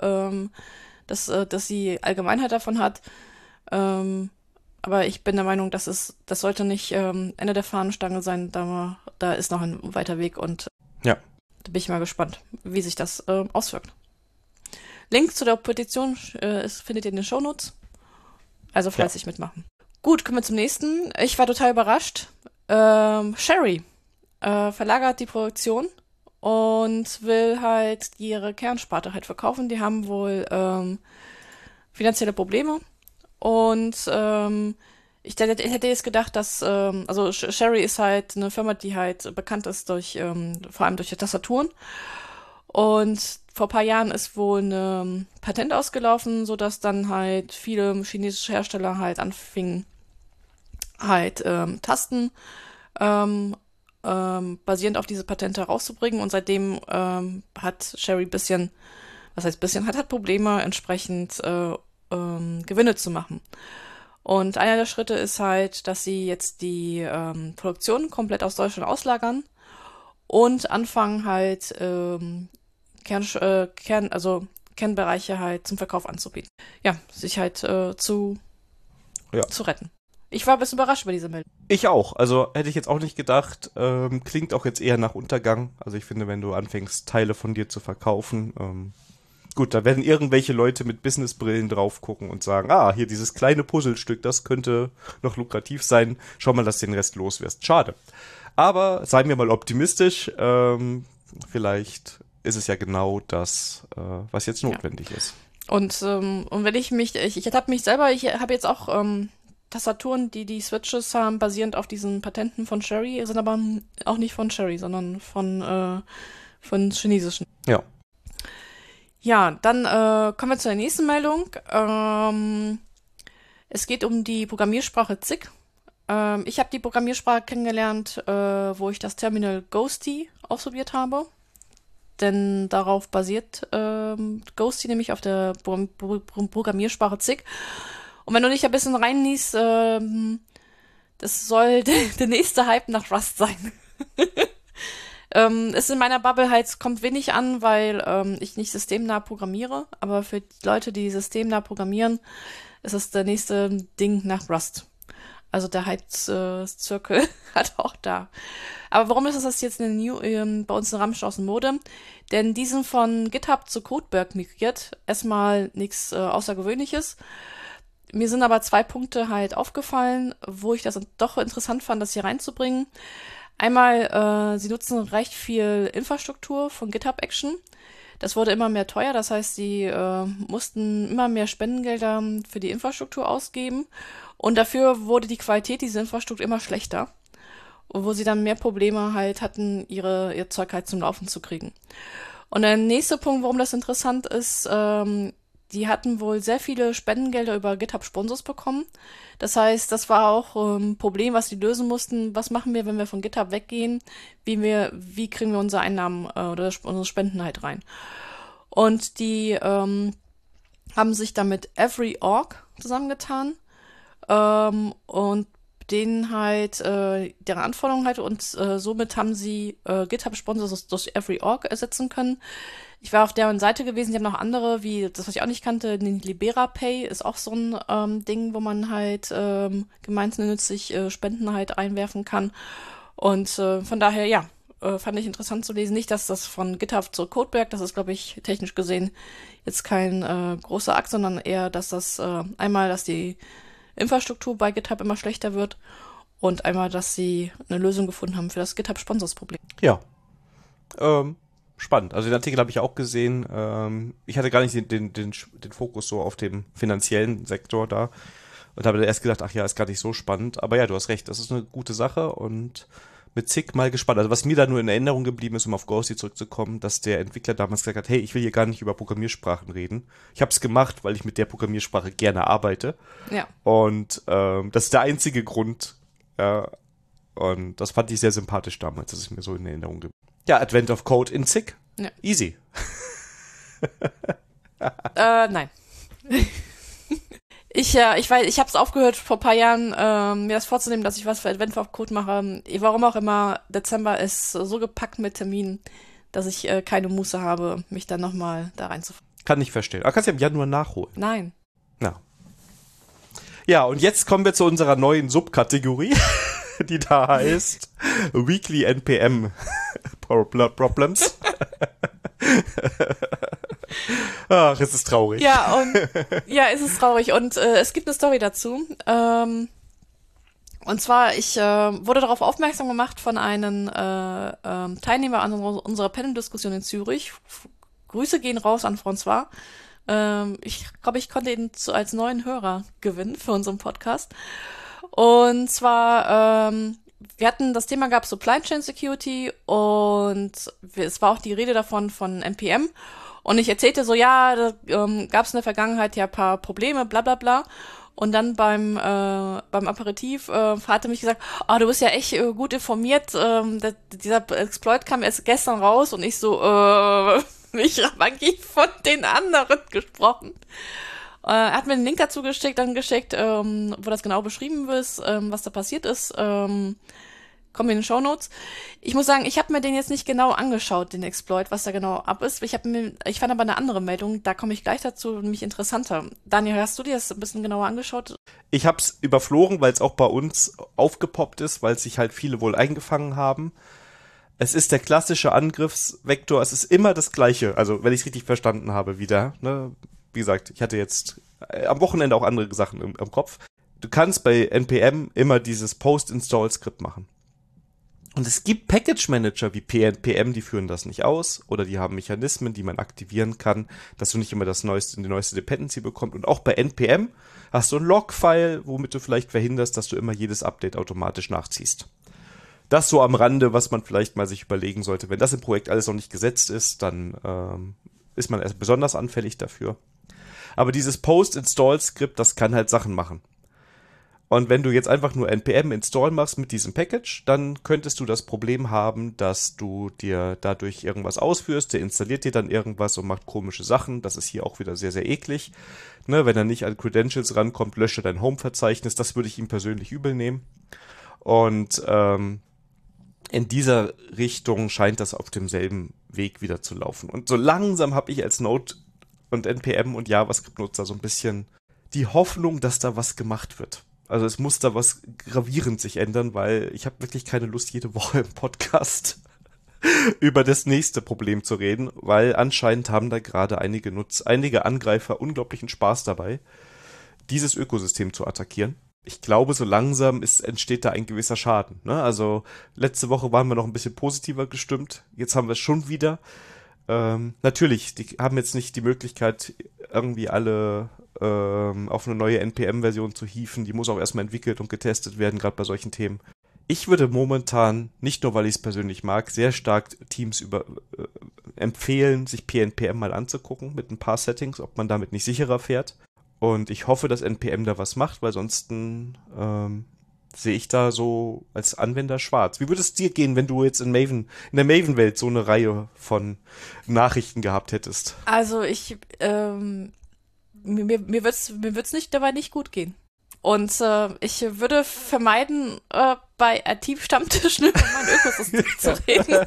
dass die Allgemeinheit davon hat. Aber ich bin der Meinung, das sollte nicht Ende der Fahnenstange sein, da ist noch ein weiter Weg und Ja. da bin ich mal gespannt, wie sich das auswirkt. Link zu der Petition findet ihr in den Shownotes. Also fleißig mitmachen. Gut, kommen wir zum nächsten. Ich war total überrascht. Sherry verlagert die Produktion und will halt ihre Kernsparte halt verkaufen. Die haben wohl finanzielle Probleme. Und ich hätte jetzt gedacht, dass also Sherry ist halt eine Firma, die halt bekannt ist vor allem durch die Tastaturen. Und vor ein paar Jahren ist wohl ein Patent ausgelaufen, sodass dann halt viele chinesische Hersteller halt anfingen, halt Tasten basierend auf diese Patente rauszubringen. Und seitdem hat Sherry hat Probleme, entsprechend Gewinne zu machen. Und einer der Schritte ist halt, dass sie jetzt die Produktion komplett aus Deutschland auslagern und anfangen halt Kernbereiche halt zum Verkauf anzubieten. Ja, sich halt zu retten. Ich war ein bisschen überrascht über diese Meldung. Ich auch. Also hätte ich jetzt auch nicht gedacht. Klingt auch jetzt eher nach Untergang. Also ich finde, wenn du anfängst, Teile von dir zu verkaufen, gut, da werden irgendwelche Leute mit Businessbrillen drauf gucken und sagen, hier dieses kleine Puzzlestück, das könnte noch lukrativ sein. Schau mal, dass du den Rest los wirst. Schade. Aber seien wir mal optimistisch. Vielleicht ist es ja genau das, was jetzt notwendig ist. Und wenn ich ertappe mich selber, ich habe jetzt auch Tastaturen, die Switches haben, basierend auf diesen Patenten von Sherry, sind aber auch nicht von Sherry, sondern von chinesischen. Ja. Ja, dann kommen wir zu der nächsten Meldung. Es geht um die Programmiersprache ZIG. Ich habe die Programmiersprache kennengelernt, wo ich das Terminal Ghosty ausprobiert habe. Denn darauf basiert Ghosty, nämlich auf der Programmiersprache ZIG. Und wenn du dich ein bisschen reinliest, das soll der nächste Hype nach Rust sein. Ist in meiner Bubble halt, kommt wenig an, weil ich nicht systemnah programmiere. Aber für Leute, die systemnah programmieren, ist es der nächste Ding nach Rust. Also der Hype-Circle hat auch da. Aber warum ist das jetzt bei uns in Ramsch aus dem Mode? Denn die sind von GitHub zu Codeberg migriert. Erstmal nichts Außergewöhnliches. Mir sind aber 2 Punkte halt aufgefallen, wo ich das doch interessant fand, das hier reinzubringen. Einmal, sie nutzen recht viel Infrastruktur von GitHub Action. Das wurde immer mehr teuer, das heißt, sie mussten immer mehr Spendengelder für die Infrastruktur ausgeben und dafür wurde die Qualität dieser Infrastruktur immer schlechter, wo sie dann mehr Probleme halt hatten, ihr Zeug halt zum Laufen zu kriegen. Und der nächste Punkt, warum das interessant ist, die hatten wohl sehr viele Spendengelder über GitHub Sponsors bekommen. Das heißt, das war auch ein Problem, was die lösen mussten. Was machen wir, wenn wir von GitHub weggehen? Wie kriegen wir unsere Einnahmen oder unsere Spenden halt rein? Und die haben sich da mit Every.org zusammengetan und denen halt deren Anforderungen halt und somit haben sie GitHub Sponsors durch Every.org ersetzen können. Ich war auf deren Seite gewesen, die haben noch andere, wie das, was ich auch nicht kannte, den LiberaPay ist auch so ein Ding, wo man halt gemeinnützig Spenden halt einwerfen kann. Und von daher, ja, fand ich interessant zu lesen. Nicht, dass das von GitHub zu Codeberg, das ist, glaube ich, technisch gesehen jetzt kein großer Akt, sondern eher, dass das einmal, dass die Infrastruktur bei GitHub immer schlechter wird und einmal, dass sie eine Lösung gefunden haben für das GitHub-Sponsors-Problem. Ja, spannend. Also den Artikel habe ich auch gesehen. Ich hatte gar nicht den Fokus so auf dem finanziellen Sektor da und habe erst gedacht, ach ja, ist gar nicht so spannend. Aber ja, du hast recht, das ist eine gute Sache und mit zig mal gespannt. Also was mir da nur in Erinnerung geblieben ist, um auf Ghosty zurückzukommen, dass der Entwickler damals gesagt hat, hey, ich will hier gar nicht über Programmiersprachen reden. Ich habe es gemacht, weil ich mit der Programmiersprache gerne arbeite. Ja. Und das ist der einzige Grund. Und das fand ich sehr sympathisch damals. Das ist mir so in Erinnerung geblieben. Ja, Advent of Code in SIG. Ja. Easy. Nein. Ich weiß, ich habe es aufgehört vor ein paar Jahren, mir das vorzunehmen, dass ich was für Advent of Code mache. Warum auch immer, Dezember ist so gepackt mit Terminen, dass ich keine Muße habe, mich dann nochmal da reinzufahren. Kann ich verstehen. Aber kannst du ja im Januar nachholen. Nein. Ja. Ja, und jetzt kommen wir zu unserer neuen Subkategorie, die da heißt Weekly NPM Problems. Ach, es ist traurig. Ja, es ist traurig. Und es gibt eine Story dazu. Und zwar, ich wurde darauf aufmerksam gemacht von einem Teilnehmer an unserer Panel-Diskussion in Zürich. Grüße gehen raus an François. Ich glaube, ich konnte ihn als neuen Hörer gewinnen für unseren Podcast. Und zwar, wir hatten das Thema gab Supply Chain Security und es war auch die Rede davon von NPM. Und ich erzählte so, ja, da gab es in der Vergangenheit ja ein paar Probleme, bla bla bla. Und dann beim Aperitif hatte mich gesagt, du bist ja echt gut informiert. Dieser Exploit kam erst gestern raus und ich so, ich habe eigentlich von den anderen gesprochen. Er hat mir den Link dazu geschickt, wo das genau beschrieben ist, was da passiert ist. Kommen in den Shownotes. Ich muss sagen, ich habe mir den jetzt nicht genau angeschaut, den Exploit, was da genau ab ist. Ich fand aber eine andere Meldung, da komme ich gleich dazu, nämlich interessanter. Daniel, hast du dir das ein bisschen genauer angeschaut? Ich habe es überflogen, weil es auch bei uns aufgepoppt ist, weil sich halt viele wohl eingefangen haben. Es ist der klassische Angriffsvektor, es ist immer das Gleiche, also wenn ich es richtig verstanden habe wieder. Ne? Wie gesagt, ich hatte jetzt am Wochenende auch andere Sachen im Kopf. Du kannst bei NPM immer dieses Post-Install-Skript machen. Und es gibt Package-Manager wie PNPM, die führen das nicht aus oder die haben Mechanismen, die man aktivieren kann, dass du nicht immer die neueste Dependency bekommst. Und auch bei NPM hast du ein Log-File, womit du vielleicht verhinderst, dass du immer jedes Update automatisch nachziehst. Das so am Rande, was man vielleicht mal sich überlegen sollte. Wenn das im Projekt alles noch nicht gesetzt ist, dann ist man erst besonders anfällig dafür. Aber dieses Post-Install-Skript, das kann halt Sachen machen. Und wenn du jetzt einfach nur npm install machst mit diesem Package, dann könntest du das Problem haben, dass du dir dadurch irgendwas ausführst, der installiert dir dann irgendwas und macht komische Sachen. Das ist hier auch wieder sehr, sehr eklig. Ne, wenn er nicht an Credentials rankommt, lösche dein Home-Verzeichnis. Das würde ich ihm persönlich übel nehmen. Und in dieser Richtung scheint das auf demselben Weg wieder zu laufen. Und so langsam habe ich als Node und NPM und JavaScript-Nutzer so ein bisschen die Hoffnung, dass da was gemacht wird. Also es muss da was gravierend sich ändern, weil ich habe wirklich keine Lust, jede Woche im Podcast über das nächste Problem zu reden, weil anscheinend haben da gerade einige Angreifer unglaublichen Spaß dabei, dieses Ökosystem zu attackieren. Ich glaube, so langsam entsteht da ein gewisser Schaden. Ne? Also letzte Woche waren wir noch ein bisschen positiver gestimmt, jetzt haben wir es schon wieder. Natürlich, die haben jetzt nicht die Möglichkeit, irgendwie alle auf eine neue NPM-Version zu hieven. Die muss auch erstmal entwickelt und getestet werden, gerade bei solchen Themen. Ich würde momentan, nicht nur weil ich es persönlich mag, sehr stark Teams empfehlen, sich PNPM mal anzugucken mit ein paar Settings, ob man damit nicht sicherer fährt. Und ich hoffe, dass NPM da was macht, weil sonst sehe ich da so als Anwender schwarz. Wie würde es dir gehen, wenn du jetzt in der Maven-Welt so eine Reihe von Nachrichten gehabt hättest? Also mir wird's dabei nicht gut gehen. Und ich würde vermeiden, bei IT-Stammtischen über mein Ökosystem zu reden.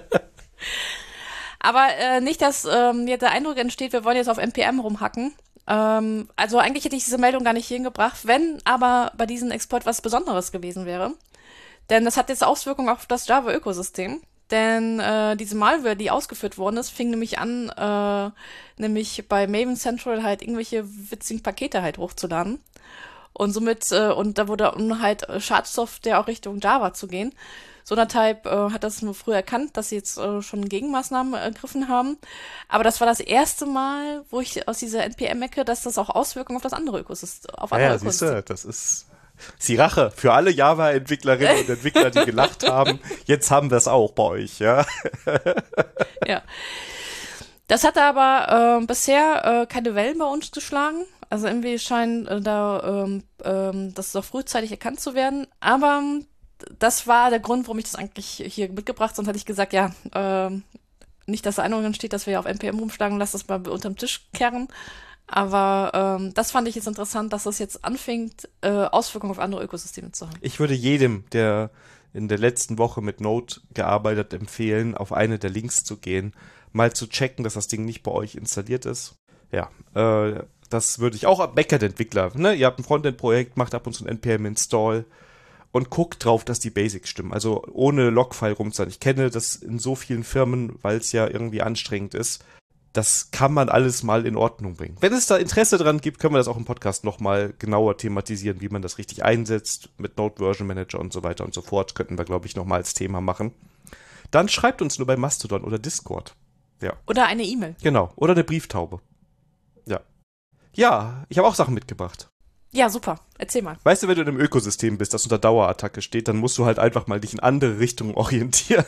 Aber nicht, dass mir der Eindruck entsteht, wir wollen jetzt auf NPM rumhacken. Also eigentlich hätte ich diese Meldung gar nicht hingebracht, wenn aber bei diesem Exploit was Besonderes gewesen wäre. Denn das hat jetzt Auswirkungen auf das Java-Ökosystem. Denn diese Malware, die ausgeführt worden ist, fing nämlich an, nämlich bei Maven Central halt irgendwelche witzigen Pakete halt hochzuladen. Und somit, und da wurde halt Schadsoftware auch Richtung Java zu gehen. Sonatype hat das nur früh erkannt, dass sie jetzt schon Gegenmaßnahmen ergriffen haben. Aber das war das erste Mal, wo ich aus dieser NPM-Ecke, dass das auch Auswirkungen auf das andere Ökosystem, auf andere Ökosysteme. Siehst du, das ist die Rache für alle Java-Entwicklerinnen und Entwickler, die gelacht haben. Jetzt haben wir es auch bei euch, ja. Ja. Das hat aber bisher keine Wellen bei uns geschlagen. Also irgendwie scheint das doch frühzeitig erkannt zu werden. Aber das war der Grund, warum ich das eigentlich hier mitgebracht habe. Sonst hätte ich gesagt, ja, nicht, dass der Eindruck entsteht, dass wir ja auf NPM rumschlagen, lass das mal unterm Tisch kehren. Aber das fand ich jetzt interessant, dass das jetzt anfängt, Auswirkungen auf andere Ökosysteme zu haben. Ich würde jedem, der in der letzten Woche mit Node gearbeitet hat, empfehlen, auf eine der Links zu gehen, mal zu checken, dass das Ding nicht bei euch installiert ist. Ja, das würde ich auch ab Backend-Entwickler, ne? Ihr habt ein Frontend-Projekt, macht ab und zu ein NPM-Install und guckt drauf, dass die Basics stimmen. Also ohne Logfile rumzahlen. Ich kenne das in so vielen Firmen, weil es ja irgendwie anstrengend ist. Das kann man alles mal in Ordnung bringen. Wenn es da Interesse dran gibt, können wir das auch im Podcast nochmal genauer thematisieren, wie man das richtig einsetzt mit Node Version Manager und so weiter und so fort. Könnten wir, glaube ich, nochmal als Thema machen. Dann schreibt uns nur bei Mastodon oder Discord. Ja. Oder eine E-Mail. Genau. Oder eine Brieftaube. Ja. Ja, ich habe auch Sachen mitgebracht. Ja, super. Erzähl mal. Weißt du, wenn du in einem Ökosystem bist, das unter Dauerattacke steht, dann musst du halt einfach mal dich in andere Richtungen orientieren.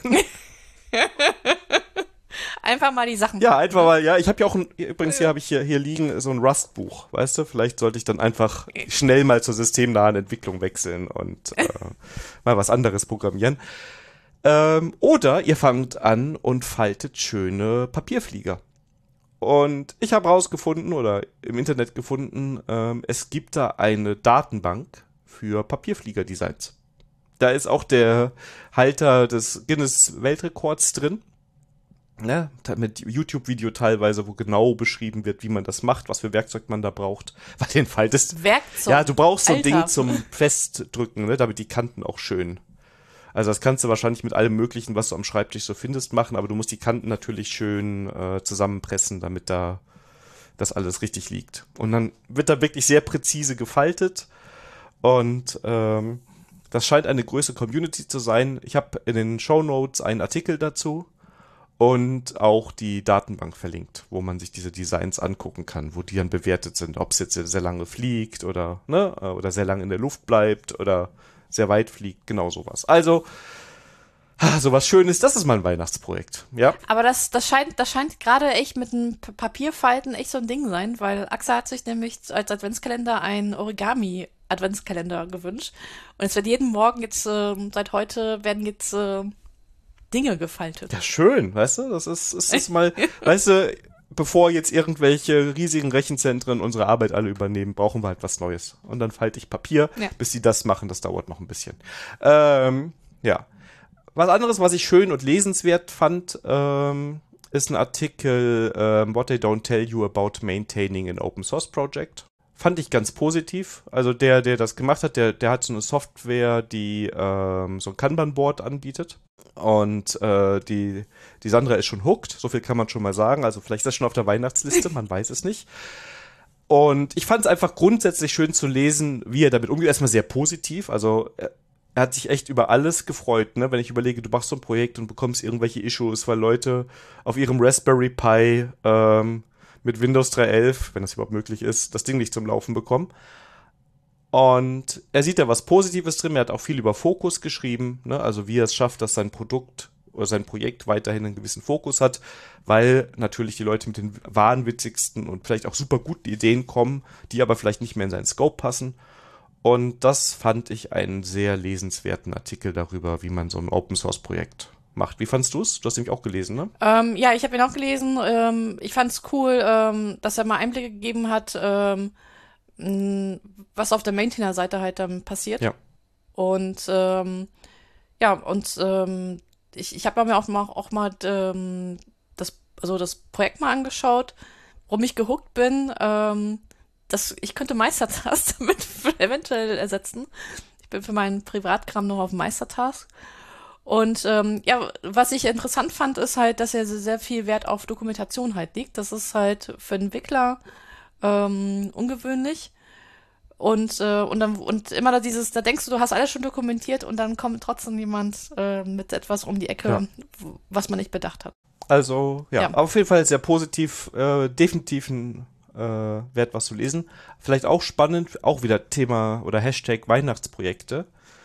Einfach mal die Sachen. Ja, einfach mal, ja. Ich habe ja auch, übrigens hier habe ich hier liegen so ein Rust-Buch, weißt du? Vielleicht sollte ich dann einfach schnell mal zur systemnahen Entwicklung wechseln und mal was anderes programmieren. Oder ihr fangt an und faltet schöne Papierflieger. Und ich habe rausgefunden oder im Internet gefunden, es gibt da eine Datenbank für Papierflieger-Designs. Da ist auch der Halter des Guinness-Weltrekords drin. Ne, mit YouTube-Video teilweise, wo genau beschrieben wird, wie man das macht, was für Werkzeug man da braucht. Weil den faltest. Werkzeug? Ja, du brauchst so ein Alter. Ding zum Festdrücken, ne, damit die Kanten auch schön. Also das kannst du wahrscheinlich mit allem Möglichen, was du am Schreibtisch so findest, machen, aber du musst die Kanten natürlich schön zusammenpressen, damit da das alles richtig liegt. Und dann wird da wirklich sehr präzise gefaltet und das scheint eine größere Community zu sein. Ich habe in den Shownotes einen Artikel dazu und auch die Datenbank verlinkt, wo man sich diese Designs angucken kann, wo die dann bewertet sind, ob es jetzt sehr lange fliegt oder sehr lange in der Luft bleibt oder sehr weit fliegt, genau sowas. Also, sowas Schönes, das ist mal ein Weihnachtsprojekt, ja. Aber das scheint gerade echt mit dem Papierfalten echt so ein Ding sein, weil Axa hat sich nämlich als Adventskalender ein Origami-Adventskalender gewünscht. Und es wird jeden Morgen jetzt, seit heute, werden jetzt Dinge gefaltet. Ja, schön, weißt du, das ist mal, weißt du, bevor jetzt irgendwelche riesigen Rechenzentren unsere Arbeit alle übernehmen, brauchen wir halt was Neues. Und dann falte ich Papier, bis die das machen, das dauert noch ein bisschen. Ja. Was anderes, was ich schön und lesenswert fand, ist ein Artikel, What They Don't Tell You About Maintaining an Open Source Project fand ich ganz positiv. Also der das gemacht hat, der hat so eine Software, die so ein Kanban-Board anbietet. Und die Sandra ist schon hooked, so viel kann man schon mal sagen. Also vielleicht ist das schon auf der Weihnachtsliste, man weiß es nicht. Und ich fand es einfach grundsätzlich schön zu lesen, wie er damit umgeht. Erstmal sehr positiv, also er hat sich echt über alles gefreut, ne? Wenn ich überlege, du machst so ein Projekt und bekommst irgendwelche Issues, weil Leute auf ihrem Raspberry Pi mit Windows 3.11, wenn das überhaupt möglich ist, das Ding nicht zum Laufen bekommen. Und er sieht da was Positives drin, er hat auch viel über Fokus geschrieben, ne? Also wie er es schafft, dass sein Produkt oder sein Projekt weiterhin einen gewissen Fokus hat, weil natürlich die Leute mit den wahnwitzigsten und vielleicht auch super guten Ideen kommen, die aber vielleicht nicht mehr in seinen Scope passen. Und das fand ich einen sehr lesenswerten Artikel darüber, wie man so ein Open-Source-Projekt macht. Wie fandst du es? Du hast nämlich auch gelesen, ne? Ja, ich habe ihn auch gelesen. Ich fand es cool, dass er mal Einblicke gegeben hat, was auf der Maintainer-Seite halt dann passiert. Ja. Und ich habe mir auch mal das Projekt mal angeschaut, warum ich gehuckt bin. Ich könnte Meistertask damit eventuell ersetzen. Ich bin für meinen Privatkram noch auf Meistertask. Und was ich interessant fand, ist halt, dass er sehr viel Wert auf Dokumentation halt legt. Das ist halt für Entwickler ungewöhnlich. Und immer da da denkst du hast alles schon dokumentiert und dann kommt trotzdem jemand mit etwas um die Ecke, was man nicht bedacht hat. Also, ja, auf jeden Fall sehr positiv, definitiv ein wert, was zu lesen. Vielleicht auch spannend, auch wieder Thema oder Hashtag Weihnachtsprojekte,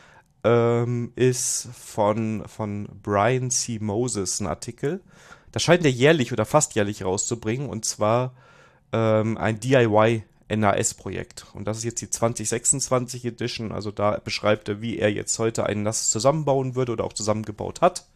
ist von Brian C. Moses ein Artikel. Das scheint er jährlich oder fast jährlich rauszubringen, und zwar ein DIY-NAS-Projekt. Und das ist jetzt die 2026 Edition, also da beschreibt er, wie er jetzt heute ein NAS zusammenbauen würde oder auch zusammengebaut hat.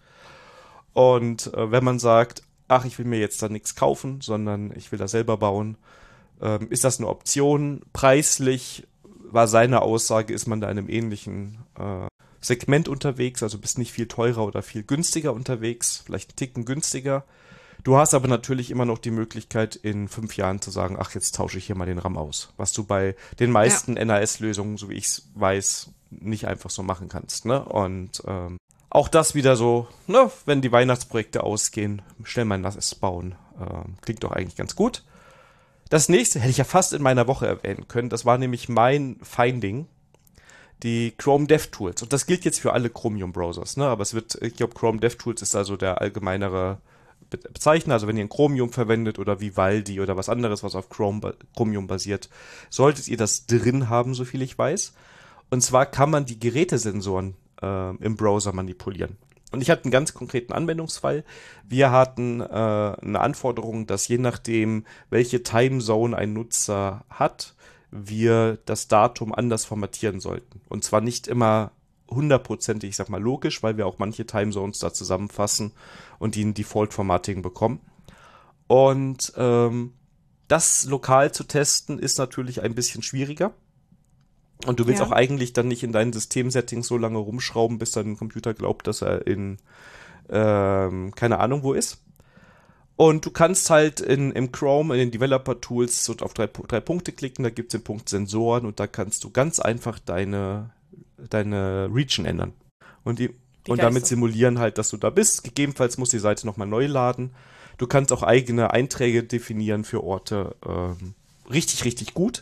Und wenn man sagt, ach, ich will mir jetzt da nichts kaufen, sondern ich will das selber bauen, ist das eine Option. Preislich war seine Aussage, ist man da in einem ähnlichen Segment unterwegs, also bist nicht viel teurer oder viel günstiger unterwegs, vielleicht einen Ticken günstiger. Du hast aber natürlich immer noch die Möglichkeit, in 5 Jahren zu sagen, ach, jetzt tausche ich hier mal den RAM aus. Was du bei den meisten NAS-Lösungen, so wie ich es weiß, nicht einfach so machen kannst, ne? Und auch das wieder so, ne, wenn die Weihnachtsprojekte ausgehen, schnell mal ein NAS bauen. Klingt doch eigentlich ganz gut. Das nächste hätte ich ja fast in meiner Woche erwähnen können. Das war nämlich mein Finding, die Chrome DevTools. Und das gilt jetzt für alle Chromium-Browsers, ne? Aber ich glaube, Chrome DevTools ist also der allgemeinere Bezeichner. Also wenn ihr ein Chromium verwendet oder Vivaldi oder was anderes, was auf Chromium basiert, solltet ihr das drin haben, so viel ich weiß. Und zwar kann man die Gerätesensoren im Browser manipulieren. Und ich hatte einen ganz konkreten Anwendungsfall. Wir hatten eine Anforderung, dass je nachdem, welche Timezone ein Nutzer hat, wir das Datum anders formatieren sollten. Und zwar nicht immer 100%, ich sag mal logisch, weil wir auch manche Timezones da zusammenfassen und die ein Default-Formatting bekommen. Und das lokal zu testen ist natürlich ein bisschen schwieriger. Und du willst auch eigentlich dann nicht in deinen Systemsettings so lange rumschrauben, bis dein Computer glaubt, dass er in keine Ahnung wo ist. Und du kannst halt im Chrome, in den Developer-Tools so auf drei Punkte klicken, da gibt es den Punkt Sensoren und da kannst du ganz einfach deine Region ändern. Und damit simulieren halt, dass du da bist. Gegebenenfalls muss die Seite nochmal neu laden. Du kannst auch eigene Einträge definieren für Orte. Richtig, richtig gut.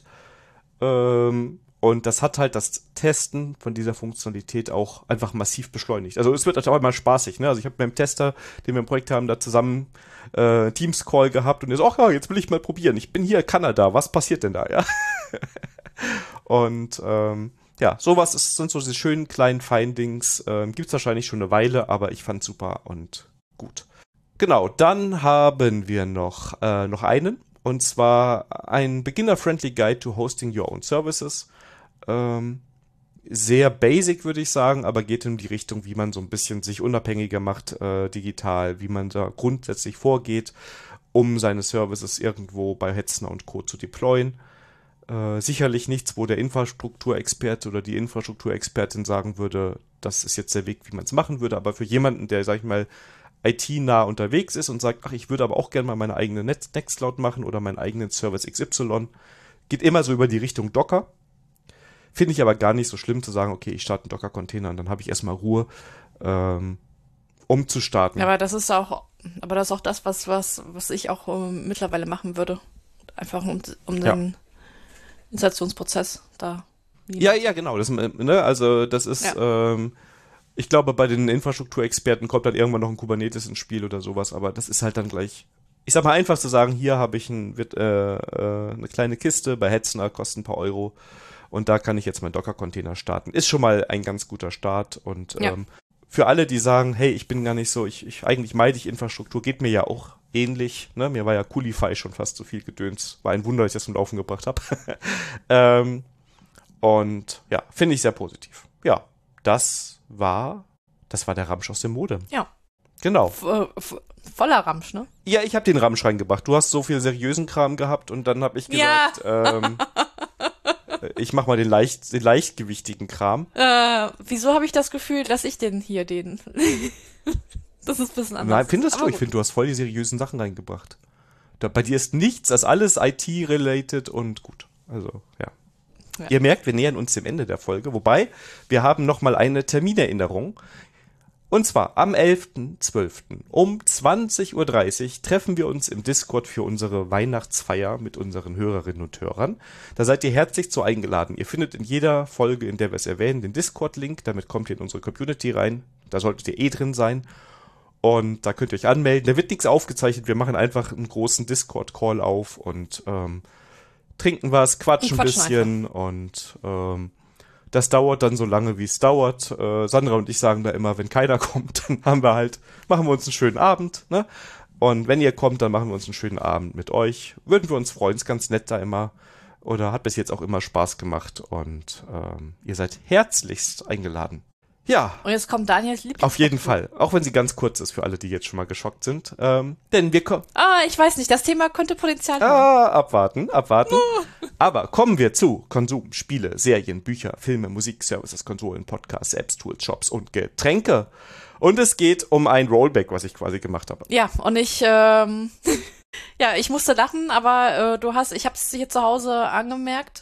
Und das hat halt das Testen von dieser Funktionalität auch einfach massiv beschleunigt. Also es wird halt auch immer spaßig, ne? Also ich habe mit dem Tester, den wir im Projekt haben, da zusammen Teams-Call gehabt und er so, ach ja, jetzt will ich mal probieren. Ich bin hier in Kanada, was passiert denn da, ja? Und sowas sind so diese schönen kleinen Findings. Gibt's wahrscheinlich schon eine Weile, aber ich fand's super und gut. Genau, dann haben wir noch einen. Und zwar ein Beginner-Friendly Guide to Hosting Your Own Services. Sehr basic, würde ich sagen, aber geht in die Richtung, wie man so ein bisschen sich unabhängiger macht digital, wie man da grundsätzlich vorgeht, um seine Services irgendwo bei Hetzner und Co. zu deployen. Sicherlich nichts, wo der Infrastrukturexperte oder die Infrastrukturexpertin sagen würde, das ist jetzt der Weg, wie man es machen würde, aber für jemanden, der, sag ich mal, IT-nah unterwegs ist und sagt, ach, ich würde aber auch gerne mal meine eigene Nextcloud machen oder meinen eigenen Service XY, Geht immer so über die Richtung Docker. Finde ich aber gar nicht so schlimm zu sagen, okay, ich starte einen Docker-Container und dann habe ich erstmal Ruhe, um zu starten. Aber das ist auch das, was ich auch mittlerweile machen würde. Einfach um den Installationsprozess da. Ja, genau. Also das ist, ich glaube, bei den Infrastrukturexperten kommt dann irgendwann noch ein Kubernetes ins Spiel oder sowas, aber das ist halt dann gleich, ich sag mal einfach zu sagen, hier habe ich eine kleine Kiste bei Hetzner, kostet ein paar Euro und da kann ich jetzt meinen Docker-Container starten. Ist schon mal ein ganz guter Start und für alle, die sagen, hey, ich bin gar nicht so, eigentlich meide ich Infrastruktur, geht mir ja auch ähnlich, ne? Mir war ja Coolify schon fast so viel Gedöns. War ein Wunder, dass ich das zum Laufen gebracht habe. Und ja, finde ich sehr positiv. Ja, das war der Ramsch aus dem Modem. Ja. Genau. Voller Ramsch, ne? Ja, ich habe den Ramsch reingebracht. Du hast so viel seriösen Kram gehabt und dann habe ich gesagt, ich mach mal den leichtgewichtigen Kram. Wieso habe ich das Gefühl, dass ich das ist ein bisschen anders. Nein, findest du? Ich finde, du hast voll die seriösen Sachen reingebracht. Bei dir ist nichts, das ist alles IT-related und gut. Also, ja. Ihr merkt, wir nähern uns dem Ende der Folge, wobei wir haben nochmal eine Terminerinnerung. Und zwar am 11.12. um 20.30 Uhr treffen wir uns im Discord für unsere Weihnachtsfeier mit unseren Hörerinnen und Hörern. Da seid ihr herzlich zu eingeladen. Ihr findet in jeder Folge, in der wir es erwähnen, den Discord-Link. Damit kommt ihr in unsere Community rein. Da solltet ihr drin sein. Und da könnt ihr euch anmelden. Da wird nichts aufgezeichnet. Wir machen einfach einen großen Discord-Call auf und trinken was, quatschen ein bisschen einfach. Und das dauert dann so lange, wie es dauert. Sandra und ich sagen da immer, wenn keiner kommt, dann machen wir uns einen schönen Abend, ne? Und wenn ihr kommt, dann machen wir uns einen schönen Abend mit euch. Würden wir uns freuen, ist ganz nett da immer. Oder hat bis jetzt auch immer Spaß gemacht und ihr seid herzlichst eingeladen. Ja. Und jetzt kommt Daniels Lieblings. Auf jeden Fall. Auch wenn sie ganz kurz ist für alle, die jetzt schon mal geschockt sind. Denn wir kommen. Ich weiß nicht. Das Thema könnte Potenzial haben. Abwarten. Aber kommen wir zu Konsum, Spiele, Serien, Bücher, Filme, Musik, Services, Konsolen, Podcasts, Apps, Tools, Shops und Getränke. Und es geht um ein Rollback, was ich quasi gemacht habe. Ja, und ich musste lachen, aber ich habe es hier zu Hause angemerkt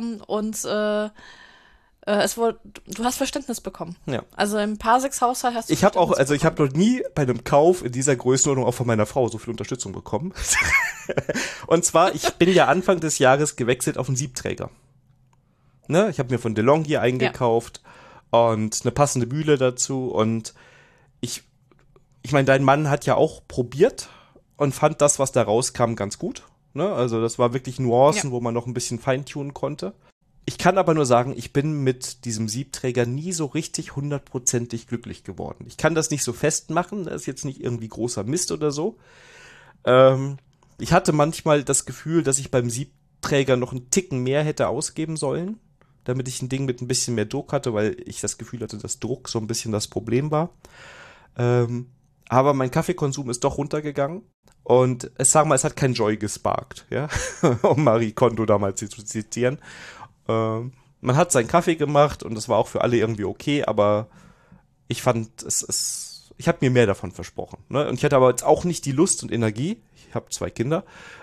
du hast Verständnis bekommen. Ja. Also im Parsix-Haushalt hast du Ich habe noch nie bei einem Kauf in dieser Größenordnung auch von meiner Frau so viel Unterstützung bekommen. Und zwar, ich bin ja Anfang des Jahres gewechselt auf einen Siebträger. Ne? Ich habe mir von DeLonghi eingekauft und eine passende Mühle dazu. Und ich meine, dein Mann hat ja auch probiert und fand das, was da rauskam, ganz gut. Ne? Also das war wirklich Nuancen, wo man noch ein bisschen feintunen konnte. Ich kann aber nur sagen, ich bin mit diesem Siebträger nie so richtig hundertprozentig glücklich geworden. Ich kann das nicht so festmachen, das ist jetzt nicht irgendwie großer Mist oder so. Ich hatte manchmal das Gefühl, dass ich beim Siebträger noch einen Ticken mehr hätte ausgeben sollen, damit ich ein Ding mit ein bisschen mehr Druck hatte, weil ich das Gefühl hatte, dass Druck so ein bisschen das Problem war. Aber mein Kaffeekonsum ist doch runtergegangen. Und es hat kein Joy gesparkt, ja, um Marie Kondo damals zu zitieren. Man hat seinen Kaffee gemacht und das war auch für alle irgendwie okay, aber ich fand, ich habe mir mehr davon versprochen. Ne? Und ich hatte aber jetzt auch nicht die Lust und Energie, ich habe 2 Kinder,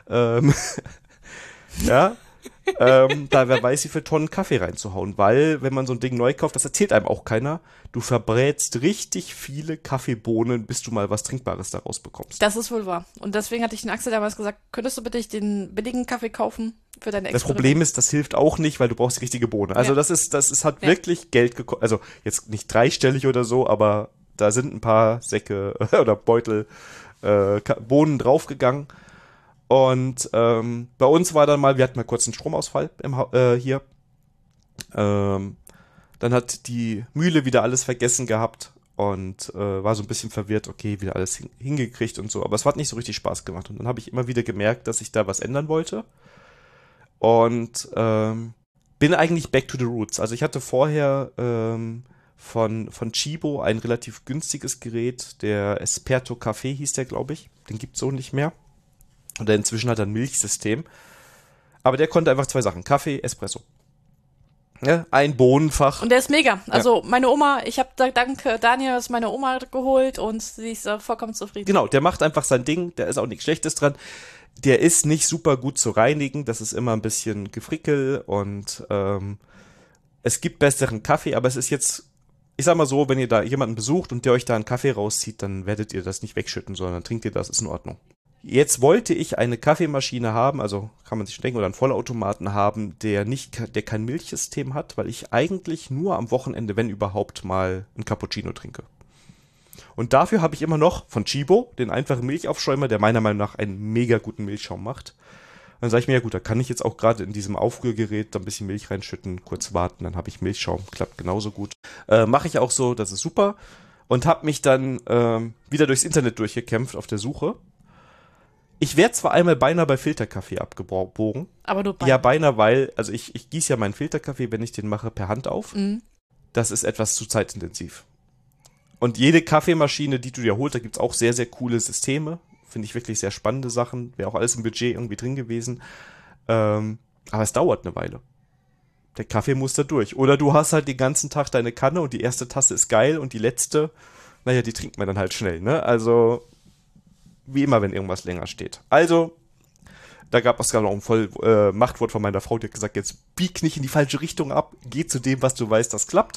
wer weiß, wie viele Tonnen Kaffee reinzuhauen, weil, wenn man so ein Ding neu kauft, das erzählt einem auch keiner, du verbrätst richtig viele Kaffeebohnen, bis du mal was Trinkbares daraus bekommst. Das ist wohl wahr. Und deswegen hatte ich den Axel damals gesagt, könntest du bitte den billigen Kaffee kaufen für deine Experiment? Das Problem ist, das hilft auch nicht, weil du brauchst die richtige Bohne. Also das hat wirklich Geld gekostet, also jetzt nicht dreistellig oder so, aber da sind ein paar Säcke oder Beutel Bohnen draufgegangen. Und bei uns war dann mal, wir hatten mal kurz einen Stromausfall hier. Dann hat die Mühle wieder alles vergessen gehabt und war so ein bisschen verwirrt, okay, wieder alles hingekriegt und so. Aber es hat nicht so richtig Spaß gemacht. Und dann habe ich immer wieder gemerkt, dass ich da was ändern wollte. Und bin eigentlich back to the roots. Also ich hatte vorher von Chibo ein relativ günstiges Gerät, der Esperto Café hieß der, glaube ich. Den gibt's so nicht mehr. Und inzwischen hat er ein Milchsystem. Aber der konnte einfach 2 Sachen. Kaffee, Espresso. Ja, ein Bohnenfach. Und der ist mega. Also meine Oma, ich habe dank Daniel meine Oma geholt und sie ist vollkommen zufrieden. Genau, der macht einfach sein Ding. Da ist auch nichts Schlechtes dran. Der ist nicht super gut zu reinigen, das ist immer ein bisschen Gefrickel und es gibt besseren Kaffee, aber es ist jetzt, ich sag mal so, wenn ihr da jemanden besucht und der euch da einen Kaffee rauszieht, dann werdet ihr das nicht wegschütten, sondern trinkt ihr das, ist in Ordnung. Jetzt wollte ich eine Kaffeemaschine haben, also kann man sich denken, oder einen Vollautomaten haben, der kein Milchsystem hat, weil ich eigentlich nur am Wochenende, wenn überhaupt, mal einen Cappuccino trinke. Und dafür habe ich immer noch von Chibo den einfachen Milchaufschäumer, der meiner Meinung nach einen mega guten Milchschaum macht. Dann sage ich mir, ja gut, da kann ich jetzt auch gerade in diesem Aufrührgerät da ein bisschen Milch reinschütten, kurz warten, dann habe ich Milchschaum, klappt genauso gut. Mache ich auch so, das ist super. Und habe mich dann wieder durchs Internet durchgekämpft auf der Suche. Ich werde zwar einmal beinahe bei Filterkaffee abgebogen. Aber nur beinahe. Ja, beinahe, weil, also ich gieße ja meinen Filterkaffee, wenn ich den mache, per Hand auf. Mhm. Das ist etwas zu zeitintensiv. Und jede Kaffeemaschine, die du dir holst, da gibt's auch sehr, sehr coole Systeme. Finde ich wirklich sehr spannende Sachen. Wäre auch alles im Budget irgendwie drin gewesen. Aber es dauert eine Weile. Der Kaffee muss da durch. Oder du hast halt den ganzen Tag deine Kanne und die erste Tasse ist geil und die letzte, naja, die trinkt man dann halt schnell, ne? Also, wie immer, wenn irgendwas länger steht. Also, da gab es gerade noch ein voll Machtwort von meiner Frau, die hat gesagt, jetzt bieg nicht in die falsche Richtung ab, geh zu dem, was du weißt, das klappt.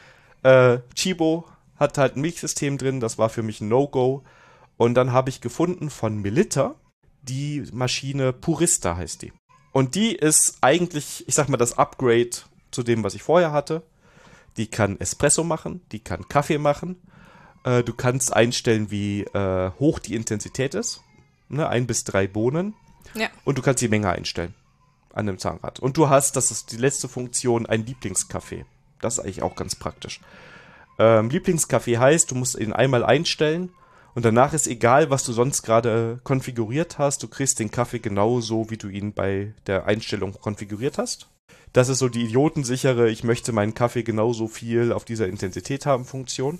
Chibo hat halt ein Milchsystem drin, das war für mich ein No-Go. Und dann habe ich gefunden von Melitta die Maschine Purista heißt die. Und die ist eigentlich, ich sag mal, das Upgrade zu dem, was ich vorher hatte. Die kann Espresso machen, die kann Kaffee machen. Du kannst einstellen, wie hoch die Intensität ist. Ne, 1 bis 3 Bohnen. Ja. Und du kannst die Menge einstellen an dem Zahnrad. Und du hast, das ist die letzte Funktion, ein Lieblingskaffee. Das ist eigentlich auch ganz praktisch. Lieblingskaffee heißt, du musst ihn einmal einstellen und danach ist egal, was du sonst gerade konfiguriert hast. Du kriegst den Kaffee genauso, wie du ihn bei der Einstellung konfiguriert hast. Das ist so die idiotensichere, ich möchte meinen Kaffee genauso viel auf dieser Intensität haben Funktion.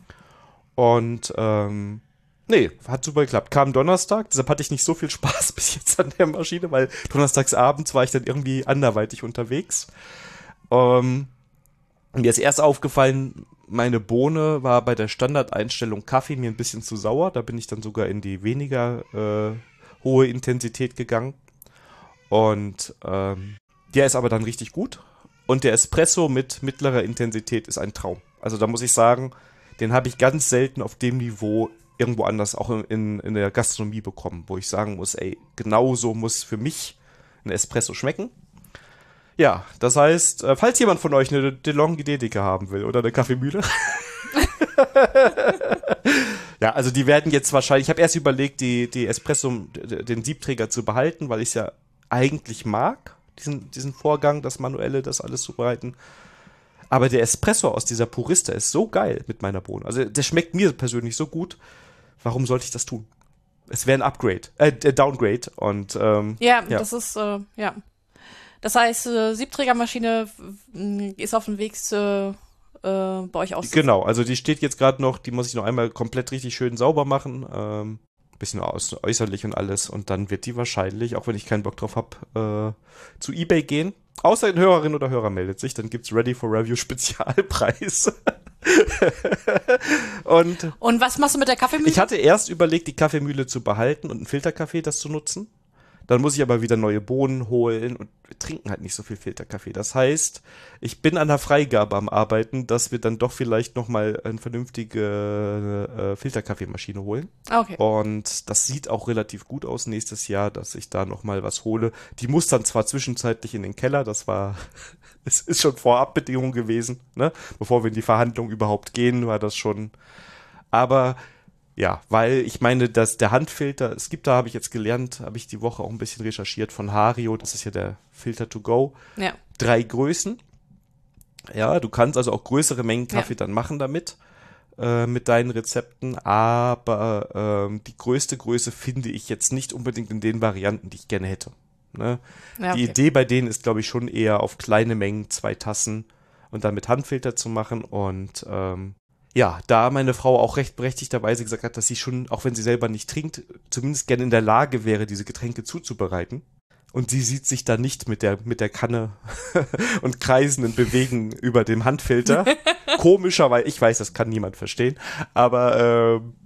Und nee, hat super geklappt. Kam Donnerstag, deshalb hatte ich nicht so viel Spaß bis jetzt an der Maschine, weil donnerstags abends war ich dann irgendwie anderweitig unterwegs. Mir ist erst aufgefallen, meine Bohne war bei der Standardeinstellung Kaffee mir ein bisschen zu sauer. Da bin ich dann sogar in die weniger hohe Intensität gegangen. Und der ist aber dann richtig gut. Und der Espresso mit mittlerer Intensität ist ein Traum. Also da muss ich sagen, den habe ich ganz selten auf dem Niveau irgendwo anders, auch in der Gastronomie bekommen, wo ich sagen muss, ey, genauso muss für mich ein Espresso schmecken. Ja, das heißt, falls jemand von euch eine DeLonghi Dedica haben will oder eine Kaffeemühle. Ja, also die werden jetzt wahrscheinlich, ich habe erst überlegt, die Espresso, den Siebträger zu behalten, weil ich es ja eigentlich mag, diesen Vorgang, das Manuelle, das alles zu bereiten. Aber der Espresso aus dieser Purista ist so geil mit meiner Bohne. Also der schmeckt mir persönlich so gut. Warum sollte ich das tun? Es wäre ein Upgrade, Downgrade und ja, das ist, ja. Das heißt, Siebträgermaschine ist auf dem Weg bei euch aus. Genau, also die steht jetzt gerade noch, die muss ich noch einmal komplett richtig schön sauber machen. Bisschen äußerlich und alles. Und dann wird die wahrscheinlich, auch wenn ich keinen Bock drauf habe, zu eBay gehen. Außer ein Hörerin oder Hörer meldet sich, dann gibt's Ready for Review Spezialpreis. Und was machst du mit der Kaffeemühle? Ich hatte erst überlegt, die Kaffeemühle zu behalten und einen Filterkaffee das zu nutzen. Dann muss ich aber wieder neue Bohnen holen und wir trinken halt nicht so viel Filterkaffee. Das heißt, ich bin an der Freigabe am Arbeiten, dass wir dann doch vielleicht nochmal eine vernünftige Filterkaffeemaschine holen. Okay. Und das sieht auch relativ gut aus nächstes Jahr, dass ich da nochmal was hole. Die muss dann zwar zwischenzeitlich in den Keller, es ist schon Vorabbedingung gewesen, ne? Bevor wir in die Verhandlung überhaupt gehen, war das schon, aber ja, weil ich meine, dass der Handfilter, es gibt da, habe ich jetzt gelernt, habe ich die Woche auch ein bisschen recherchiert von Hario, das ist ja der Filter to go. Ja. 3 Größen. Ja, du kannst also auch größere Mengen Kaffee dann machen damit, mit deinen Rezepten, aber die größte Größe finde ich jetzt nicht unbedingt in den Varianten, die ich gerne hätte. Ne? Ja, okay. Die Idee bei denen ist, glaube ich, schon eher auf kleine Mengen 2 Tassen und dann mit Handfilter zu machen und ja, da meine Frau auch recht berechtigterweise gesagt hat, dass sie schon, auch wenn sie selber nicht trinkt, zumindest gerne in der Lage wäre, diese Getränke zuzubereiten. Und sie sieht sich da nicht mit der Kanne und kreisenden Bewegen über dem Handfilter. Komischerweise, ich weiß, das kann niemand verstehen, aber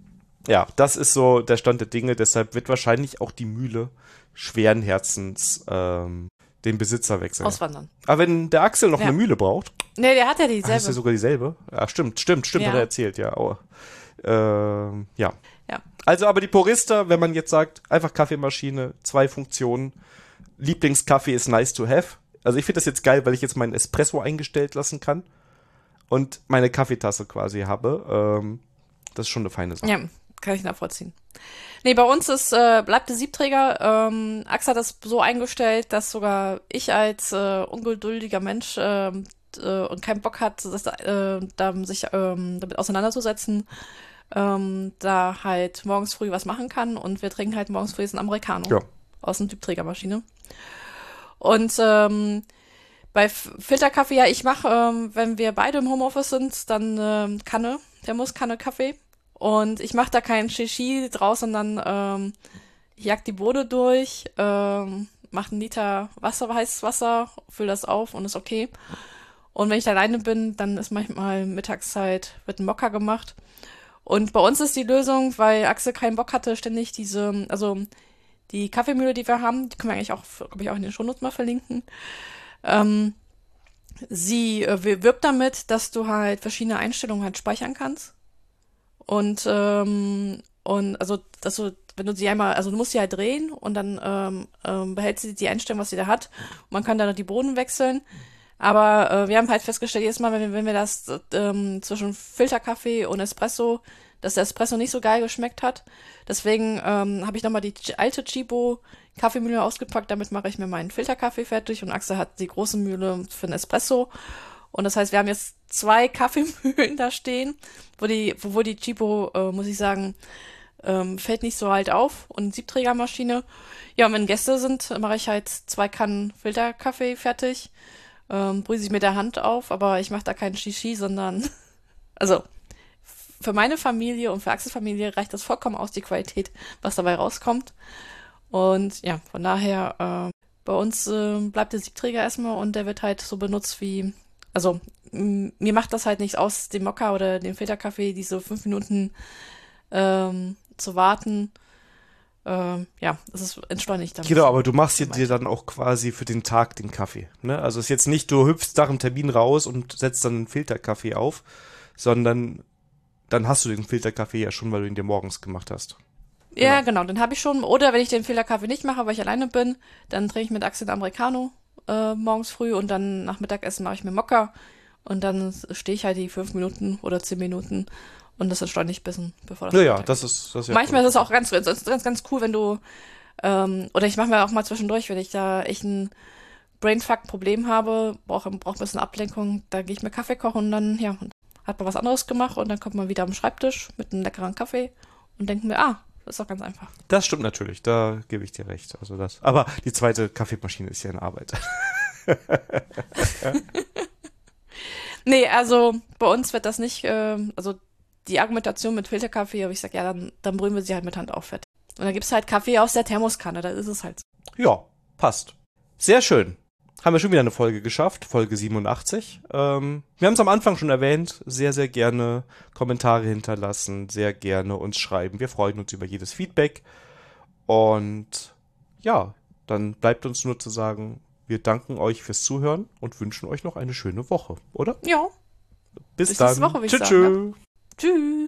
Ja, das ist so der Stand der Dinge. Deshalb wird wahrscheinlich auch die Mühle schweren Herzens den Besitzer wechseln. Auswandern. Aber wenn der Axel noch Ja. eine Mühle braucht, Nee, der hat ja ist ja dieselbe. sogar dieselbe. Ja, stimmt, Ja. hat er erzählt, ja. Oh. Ja. Ja. Also aber die Purista, wenn man jetzt sagt, einfach Kaffeemaschine, 2 Funktionen, Lieblingskaffee ist nice to have. Also ich finde das jetzt geil, weil ich jetzt meinen Espresso eingestellt lassen kann und meine Kaffeetasse quasi habe. Das ist schon eine feine Sache. Ja, kann ich nachvollziehen. Nee, bei uns bleibt der Siebträger. Axel hat das so eingestellt, dass sogar ich als ungeduldiger Mensch und keinen Bock hat, sich damit auseinanderzusetzen, da halt morgens früh was machen kann. Und wir trinken halt morgens früh jetzt einen Americano Ja. aus einer Siebträgermaschine. Und bei Filterkaffee, ja, ich mache, wenn wir beide im Homeoffice sind, dann Thermoskanne Kaffee. Und ich mache da kein Shishi draus, sondern ich jag die Bohne durch, mache einen Liter Wasser, heißes Wasser, fülle das auf und ist okay. Und wenn ich alleine bin, dann ist manchmal Mittagszeit, wird ein Mokka gemacht. Und bei uns ist die Lösung, weil Axel keinen Bock hatte, ständig die Kaffeemühle, die wir haben, die können wir eigentlich auch, glaube ich, auch in den Shownotes mal verlinken. Sie wirbt damit, dass du halt verschiedene Einstellungen halt speichern kannst. Und also, dass du, wenn du sie einmal, also du musst sie halt drehen und dann behält sie die Einstellung, was sie da hat. Und man kann dann noch die Bohnen wechseln. Aber wir haben halt festgestellt, jedes Mal, wenn wir das zwischen Filterkaffee und Espresso, dass der Espresso nicht so geil geschmeckt hat. Deswegen habe ich nochmal die alte Chibo Kaffeemühle ausgepackt. Damit mache ich mir meinen Filterkaffee fertig. Und Axel hat die große Mühle für den Espresso. Und das heißt, wir haben jetzt 2 Kaffeemühlen da stehen, wo die Chibo, muss ich sagen, fällt nicht so halt auf. Und Siebträgermaschine. Ja, und wenn Gäste sind, mache ich halt 2 Kannen Filterkaffee fertig. Brühe ich mit der Hand auf, aber ich mache da keinen Shishi, sondern also für meine Familie und für Axels Familie reicht das vollkommen aus, die Qualität, was dabei rauskommt. Und ja, von daher, bei uns bleibt der Siebträger erstmal und der wird halt so benutzt wie, also mir macht das halt nichts aus, den Mokka oder den Filterkaffee, diese 5 Minuten zu warten. Ja, das ist entschleunigt dann. Genau, aber du machst dir dann auch quasi für den Tag den Kaffee. Ne? Also es ist jetzt nicht, du hüpfst nach dem Termin raus und setzt dann einen Filterkaffee auf, sondern dann hast du den Filterkaffee ja schon, weil du ihn dir morgens gemacht hast. Ja, genau, den habe ich schon. Oder wenn ich den Filterkaffee nicht mache, weil ich alleine bin, dann trinke ich mit Axel einen Americano morgens früh und dann nach Mittagessen mache ich mir Mokka und dann stehe ich halt die 5 Minuten oder 10 Minuten und das entschleunigt ein bisschen, bevor das Ja, Mittag das ist ja Manchmal cool. ist es auch ganz cool, wenn du, oder ich mache mir auch mal zwischendurch, wenn ich da echt ein Brainfuck-Problem habe, brauche ein bisschen Ablenkung, da gehe ich mir Kaffee kochen und dann, ja, hat man was anderes gemacht und dann kommt man wieder am Schreibtisch mit einem leckeren Kaffee und denkt mir, das ist doch ganz einfach. Das stimmt natürlich, da gebe ich dir recht. Also das. Aber die zweite Kaffeemaschine ist ja in Arbeit. Nee, also bei uns wird das nicht, also die Argumentation mit Filterkaffee, aber ich sag, ja, dann brühen wir sie halt mit Hand auf fertig. Und dann gibt's halt Kaffee aus der Thermoskanne, da ist es halt so. Ja, passt. Sehr schön. Haben wir schon wieder eine Folge geschafft, Folge 87. Wir haben es am Anfang schon erwähnt, sehr, sehr gerne Kommentare hinterlassen, sehr gerne uns schreiben. Wir freuen uns über jedes Feedback. Und ja, dann bleibt uns nur zu sagen, wir danken euch fürs Zuhören und wünschen euch noch eine schöne Woche, oder? Ja, Bis bis dann. nächste Woche, würde ich Tschüss. sagen, ne? Tschüss.